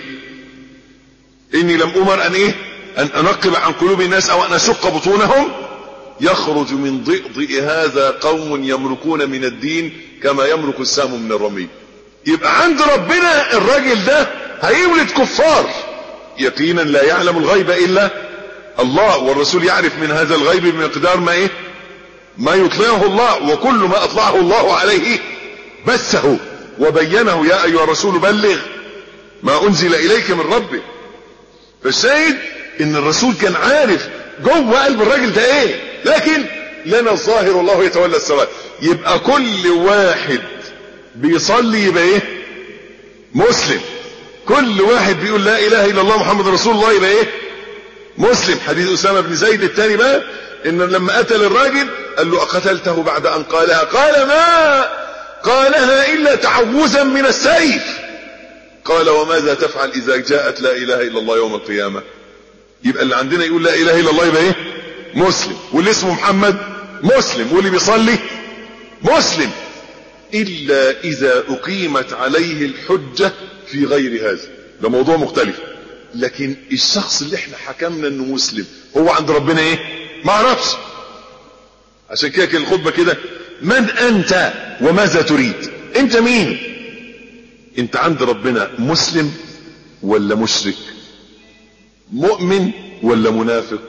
[SPEAKER 2] إني لم أمر أن ايه؟ أن أنقب عن قلوب الناس أو أن أشق بطونهم، يخرج من ضئضئ هذا قوم يمركون من الدين كما يمرك السهم من الرمي. يبقى عند ربنا الراجل ده هيولد كفار يقينا، لا يعلم الغيب الا الله، والرسول يعرف من هذا الغيب بمقدار ما ايه؟ ما يطلعه الله، وكل ما اطلعه الله عليه بثه وبينه. يا ايها الرسول بلغ ما انزل اليك من ربك. فالشاهد ان الرسول كان عارف جوه قلب الراجل ده ايه، لكن لنا الظاهر والله يتولى السرائر. يبقى كل واحد بيصلي يبقى ايه؟ مسلم. كل واحد بيقول لا اله الا الله محمد رسول الله يبقى ايه؟ مسلم. حديث اسامه بن زيد الثاني بقى ان لما قتل الراجل قال له اقتلته بعد ان قالها؟ قال ما قالها الا تعوذا من السيف. قال وماذا تفعل اذا جاءت لا اله الا الله يوم القيامه؟ يبقى اللي عندنا يقول لا اله الا الله يبقى ايه؟ مسلم. واللي اسمه محمد مسلم، واللي بيصلي مسلم، الا اذا اقيمت عليه الحجه في غير هذا، ده موضوع مختلف. لكن الشخص اللي احنا حكمنا انه مسلم هو عند ربنا ايه؟ ما عرفش. عشان كده كان الخطبه كده من انت وماذا تريد؟ انت مين؟ انت عند ربنا مسلم ولا مشرك؟ مؤمن ولا منافق؟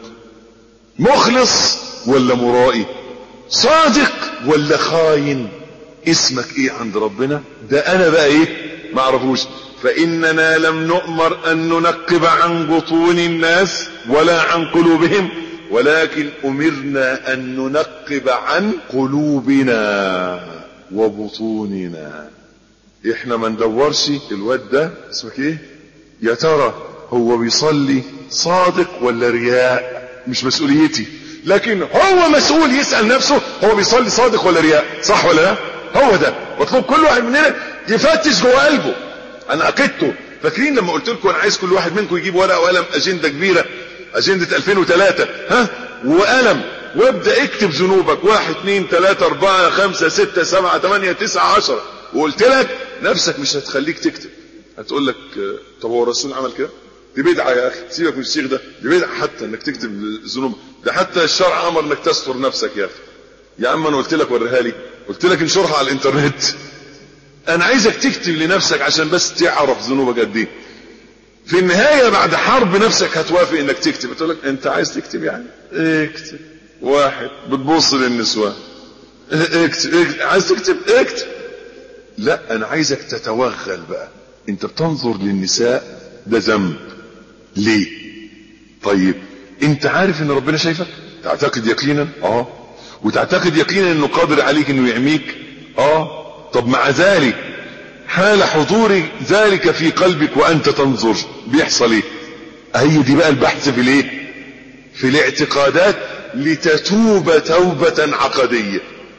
[SPEAKER 2] مخلص ولا مرائي؟ صادق ولا خاين؟ اسمك ايه عند ربنا؟ ده انا بقى ايه؟ ما اعرفوش. فاننا لم نؤمر ان ننقب عن بطون الناس ولا عن قلوبهم، ولكن امرنا ان ننقب عن قلوبنا وبطوننا. احنا ما ندورش الواد ده اسمك ايه يا ترى هو بيصلي صادق ولا رياء، مش مسؤوليتي، لكن هو مسؤول يسأل نفسه هو بيصلي صادق ولا رياء، صح ولا لا؟ هو ده مطلوب كل واحد مننا يفتش جوه قلبه. انا عقدته. فاكرين لما قلت لكم انا عايز كل واحد منكم يجيب ورقه وقلم، اجنده كبيره، اجنده 2003 وقلم، وابدا اكتب ذنوبك 1 2 3 4 5 6 7 8 9 10. وقلت لك نفسك مش هتخليك تكتب، هتقول لك طب هو الرسول عمل كده؟ دي بدعه يا اخي، سيبك من الشيخ ده، دي بدعه حتى انك تكتب ذنوبك، ده حتى الشرع امر انك تستر نفسك يا اخي. يا عم انا قلت لك وريها لي، قلت لك انشرها على الانترنت. انا عايزك تكتب لنفسك عشان بس تعرف ذنوبك قد ايه. في النهاية بعد حرب نفسك هتوافق انك تكتب. تقول لك انت عايز تكتب يعني اكتب. واحد بتبص للنسوان اكتب. عايز تكتب اكتب. لا انا عايزك تتوغل بقى. انت بتنظر للنساء ده ذنب ليه؟ طيب انت عارف ان ربنا شايفك؟ تعتقد يقينا وتعتقد يقينا انه قادر عليك انه يعميك. طب مع ذلك حال حضور ذلك في قلبك وانت تنظر بيحصل ايه؟ هي دي بقى البحث في الايه؟ في الاعتقادات لتتوب توبة عقدية.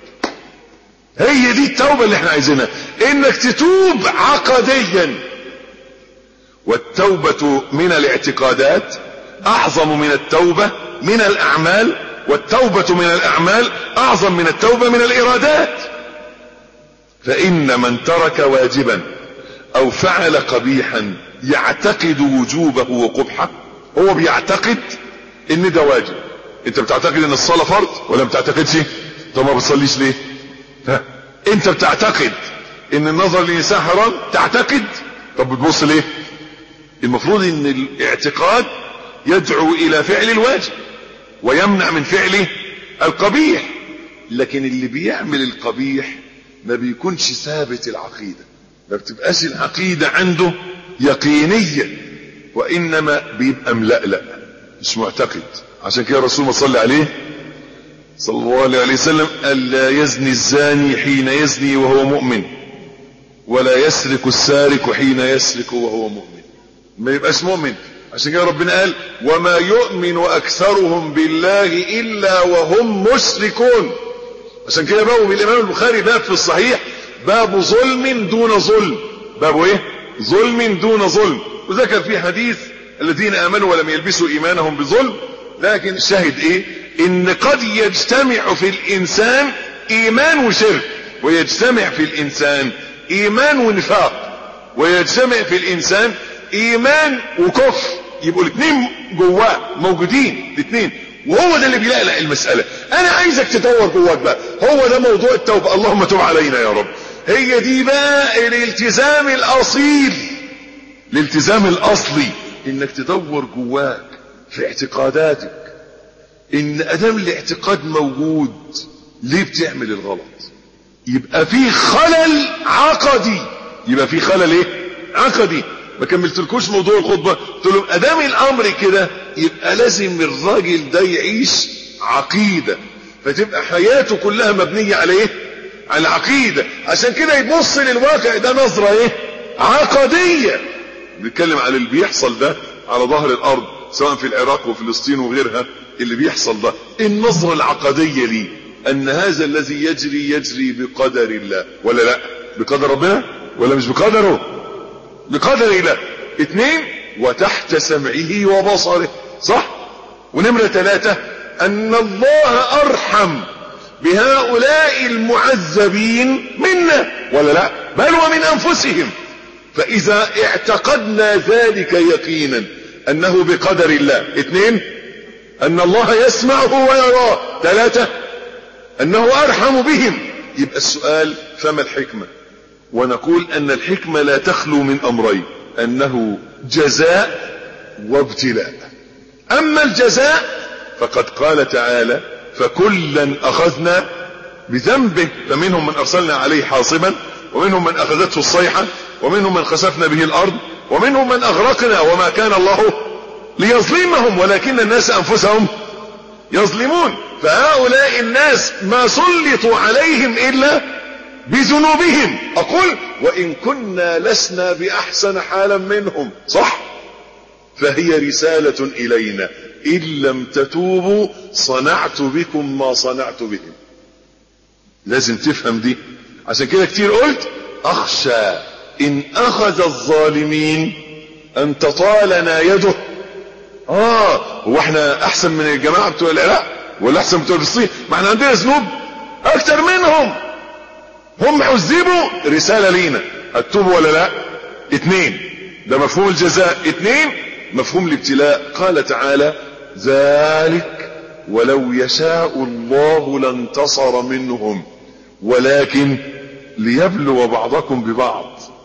[SPEAKER 2] هي دي التوبة اللي احنا عايزينها، انك تتوب عقديا. والتوبة من الاعتقادات اعظم من التوبة من الاعمال، والتوبة من الاعمال اعظم من التوبة من الارادات. فان من ترك واجبا او فعل قبيحا يعتقد وجوبه وقبحه، هو بيعتقد ان ده واجب. انت بتعتقد ان الصلاة فرض ولا بتعتقدش؟ طب ما بتصليش ليه؟ انت بتعتقد ان النظر للنساء حرام، تعتقد. طب بتبص ليه؟ المفروض ان الاعتقاد يدعو الى فعل الواجب ويمنع من فعله القبيح. لكن اللي بيعمل القبيح ما بيكونش ثابت العقيدة، ما بتبقاش العقيدة عنده يقينية، وانما بيبقى ملألأ مش معتقد. عشان كده الرسول صلى عليه صلى الله عليه وسلم قال لا يزني الزاني حين يزني وهو مؤمن، ولا يسرق السارق حين يسرق وهو مؤمن. ما يبقاش مؤمن. عشان كده ربنا قال وما يؤمن اكثرهم بالله الا وهم مشركون. عشان كده باب الامام البخاري باب في الصحيح باب ظلم دون ظلم. باب ايه؟ ظلم دون ظلم. وذكر في حديث الذين امنوا ولم يلبسوا ايمانهم بظلم. لكن الشاهد ايه؟ ان قد يجتمع في الانسان ايمان وشرك، ويجتمع في الانسان ايمان ونفاق، ويجتمع في الانسان ايمان وكفر. يبقوا الاثنين جواه موجودين الاثنين، وهو ده اللي بيلقلق المسألة. انا عايزك تدور جواك بقى، هو ده موضوع التوبة. اللهم تب علينا يا رب. هي دي بقى الالتزام الاصيل، الالتزام الاصلي، انك تدور جواك في اعتقاداتك ان ادام الاعتقاد موجود ليه بتعمل الغلط. يبقى في خلل عقدي. يبقى في خلل ايه؟ عقدي. ما كملتلكوش موضوع الخطبة، قلت لهم ادام الامر كده يبقى لازم الراجل ده يعيش عقيدة، فتبقى حياته كلها مبنية على ايه؟ على عقيدة. عشان كده يبص للواقع ده نظرة ايه؟ عقدية. بنتكلم على اللي بيحصل ده على ظهر الارض سواء في العراق وفلسطين وغيرها. اللي بيحصل ده النظرة العقدية ليه ان هذا الذي يجري بقدر الله ولا لا؟ بقدر ربنا ولا مش بقدره؟ بقدر الله. 2 وتحت سمعه وبصره، صح؟ ونمرة 3 ان الله ارحم بهؤلاء المعذبين منا ولا لا؟ بل ومن انفسهم. فاذا اعتقدنا ذلك يقينا انه بقدر الله، 2 ان الله يسمعه ويراه، 3 انه ارحم بهم. يبقى السؤال فما الحكمة؟ ونقول ان الحكمة لا تخلو من امرين، انه جزاء وابتلاء. اما الجزاء فقد قال تعالى فكلا اخذنا بذنبه، فمنهم من ارسلنا عليه حاصبا، ومنهم من اخذته الصيحة، ومنهم من خسفنا به الارض، ومنهم من اغرقنا وما كان الله ليظلمهم ولكن الناس انفسهم يظلمون. فهؤلاء الناس ما سلطوا عليهم الا بذنوبهم. اقول وان كنا لسنا باحسن حالا منهم، صح؟ فهي رسالة الينا ان لم تتوبوا صنعت بكم ما صنعت بهم. لازم تفهم دي. عشان كده كتير قلت اخشى ان اخذ الظالمين ان تطالنا يده. هو احنا احسن من الجماعة بتوع العراق ولا احسن بتوع فلسطين؟ ما احنا عندنا ذنوب اكتر منهم. هم عذبوا، رسالة لينا هتتوبوا ولا لا؟ 2 ده مفهوم الجزاء. 2 مفهوم الابتلاء. قال تعالى ذلك ولو يشاء الله لانتصر منهم ولكن ليبلو بعضكم ببعض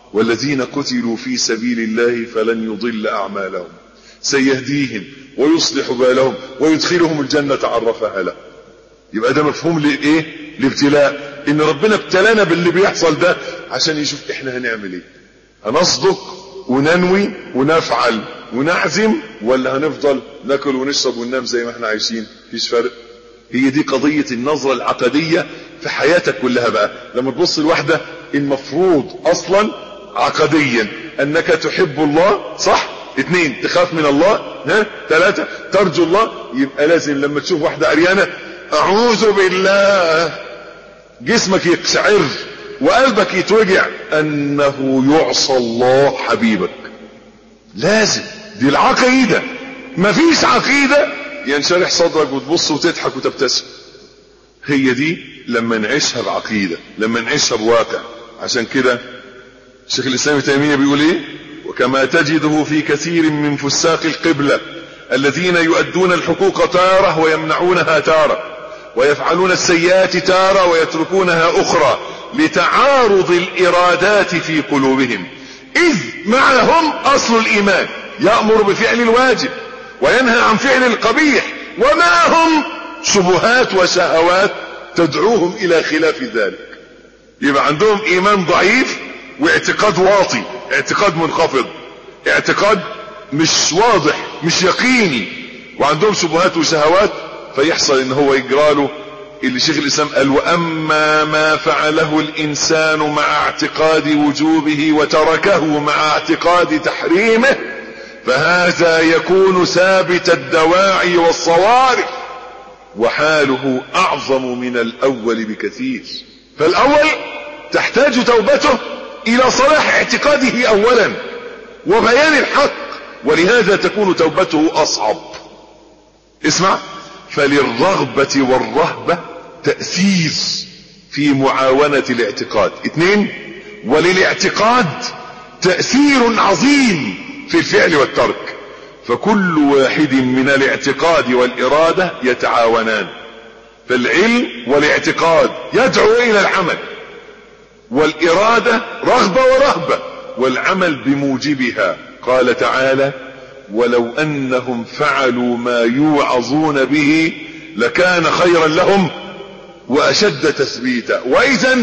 [SPEAKER 2] والذين قتلوا في سبيل الله فلن يضل أعمالهم سيهديهم ويصلح بالهم ويدخلهم الجنة عرفها له. يبقى ده مفهوم لإيه؟ الابتلاء، إن ربنا ابتلانا باللي بيحصل ده عشان يشوف إحنا هنعمل إيه، هنصدق وننوي ونفعل ونعزم، ولا هنفضل ناكل ونشرب وننام زي ما احنا عايشين؟ مفيش فرق. هي دي قضية النظرة العقدية في حياتك كلها. بقى لما تبص الواحدة المفروض اصلا عقديا انك تحب الله، صح؟ 2 تخاف من الله، 3 ترجو الله. يبقى لازم لما تشوف واحدة عريانة اعوذ بالله، جسمك يقشعر وقلبك يتوجع انه يعصى الله حبيبك. لازم، دي العقيدة. مفيش عقيدة ينشرح صدرك وتبص وتضحك وتبتسم. هي دي لما نعيشها بعقيدة، لما نعيشها بواقع. عشان كده الشيخ الإسلام ابن تيمية بيقول ايه؟ وكما تجده في كثير من فساق القبلة الذين يؤدون الحقوق تارة ويمنعونها تارة، ويفعلون السيئات تارة ويتركونها أخرى، لتعارض الإرادات في قلوبهم، إذ معهم أصل الإيمان يأمر بفعل الواجب وينهى عن فعل القبيح، ومعهم شبهات وشهوات تدعوهم إلى خلاف ذلك. يبقى عندهم إيمان ضعيف واعتقاد واطي، اعتقاد منخفض، اعتقاد مش واضح، مش يقيني، وعندهم شبهات وشهوات، فيحصل ان هو يجراله اللي شيخ الإسلام قال: وأما ما فعله الإنسان مع اعتقاد وجوبه وتركه مع اعتقاد تحريمه فهذا يكون ثابت الدواعي والصوارف، وحاله أعظم من الأول بكثير. فالأول تحتاج توبته إلى صلاح اعتقاده أولا وبيان الحق، ولهذا تكون توبته أصعب. اسمع: فللرغبة والرهبة تأثير في معاونة الاعتقاد. 2: وللاعتقاد تأثير عظيم في الفعل والترك، فكل واحد من الاعتقاد والإرادة يتعاونان. فالعلم والاعتقاد يدعو إلى العمل، والإرادة رغبة ورهبة، والعمل بموجبها. قال تعالى: ولو أنهم فعلوا ما يوعظون به لكان خيرا لهم وأشد تثبيتا، وإذا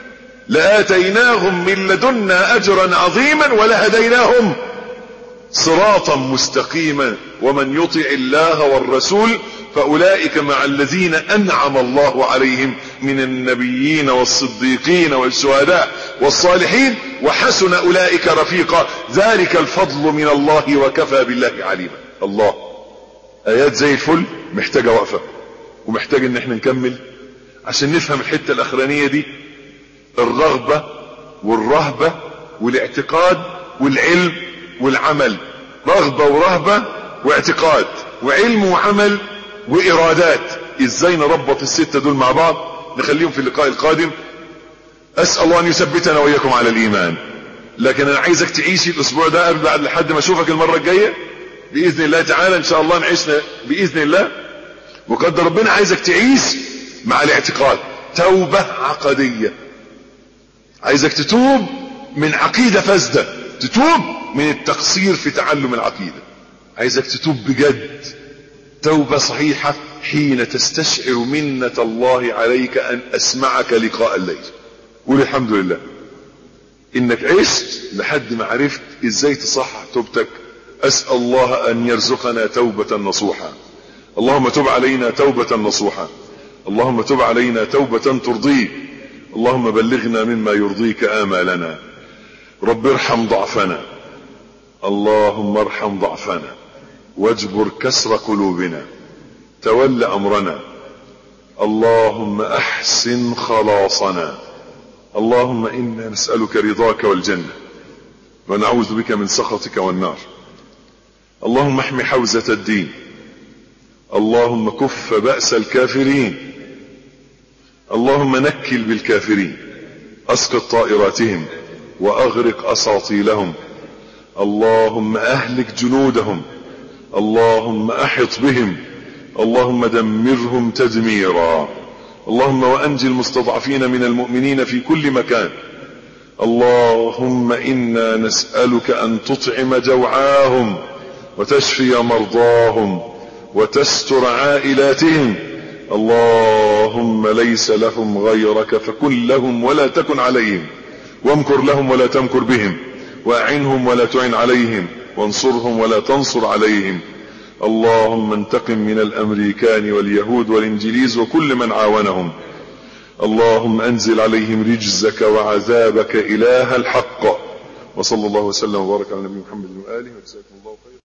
[SPEAKER 2] لآتيناهم من لدنا أجرا عظيما ولهديناهم صراطا مستقيما. ومن يطع الله والرسول فأولئك مع الذين أنعم الله عليهم من النبيين والصديقين والشهداء والصالحين وحسن أولئك رفيقا، ذلك الفضل من الله وكفى بالله عليما. الله، آيات زي الفل، محتاجة وقفة ومحتاج ان احنا نكمل عشان نفهم الحتة الأخرانية دي. الرغبة والرهبة والاعتقاد والعلم والعمل، رغبة ورهبة واعتقاد وعلم وعمل وإرادات. ازاي نربط الستة دول مع بعض؟ نخليهم في اللقاء القادم. أسأل الله أن يثبتنا وإياكم على الإيمان. لكن أنا عايزك تعيش الأسبوع ده قبل بعد لحد ما أشوفك المرة الجاية بإذن الله تعالى. إن شاء الله نعيشنا بإذن الله وقدر ربنا. عايزك تعيش مع الاعتقاد توبة عقدية. عايزك تتوب من عقيدة فاسدة، تتوب من التقصير في تعلم العقيدة. عايزك تتوب بجد توبة صحيحة حين تستشعر منة الله عليك أن أسمعك لقاء الليل. قول الحمد لله إنك عشت لحد ما عرفت إزاي تصحح توبتك. أسأل الله أن يرزقنا توبة نصوحة. اللهم تب علينا توبة نصوحة. اللهم تب علينا توبة ترضيك. اللهم بلغنا مما يرضيك آمالنا. رب ارحم ضعفنا، اللهم ارحم ضعفنا واجبر كسر قلوبنا، تول أمرنا، اللهم أحسن خلاصنا. اللهم إنا نسألك رضاك والجنة ونعوذ بك من سخطك والنار. اللهم احمي حوزة الدين، اللهم كف بأس الكافرين، اللهم نكل بالكافرين، أسقط طائراتهم وأغرق أساطيلهم، اللهم أهلك جنودهم، اللهم أحط بهم، اللهم دمرهم تدميرا. اللهم وأنجي المستضعفين من المؤمنين في كل مكان، اللهم إنا نسألك أن تطعم جوعاهم وتشفي مرضاهم وتستر عائلاتهم. اللهم ليس لهم غيرك فكن لهم ولا تكن عليهم، وامكر لهم ولا تمكر بهم، وأعنهم ولا تعن عليهم، وانصرهم ولا تنصر عليهم. اللهم انتقم من الأمريكان واليهود والإنجليز وكل من عاونهم. اللهم أنزل عليهم رجزك وعذابك إله الحق. وصلى الله وسلم وبارك على نبينا محمد وآله وجزاكم الله خيرا.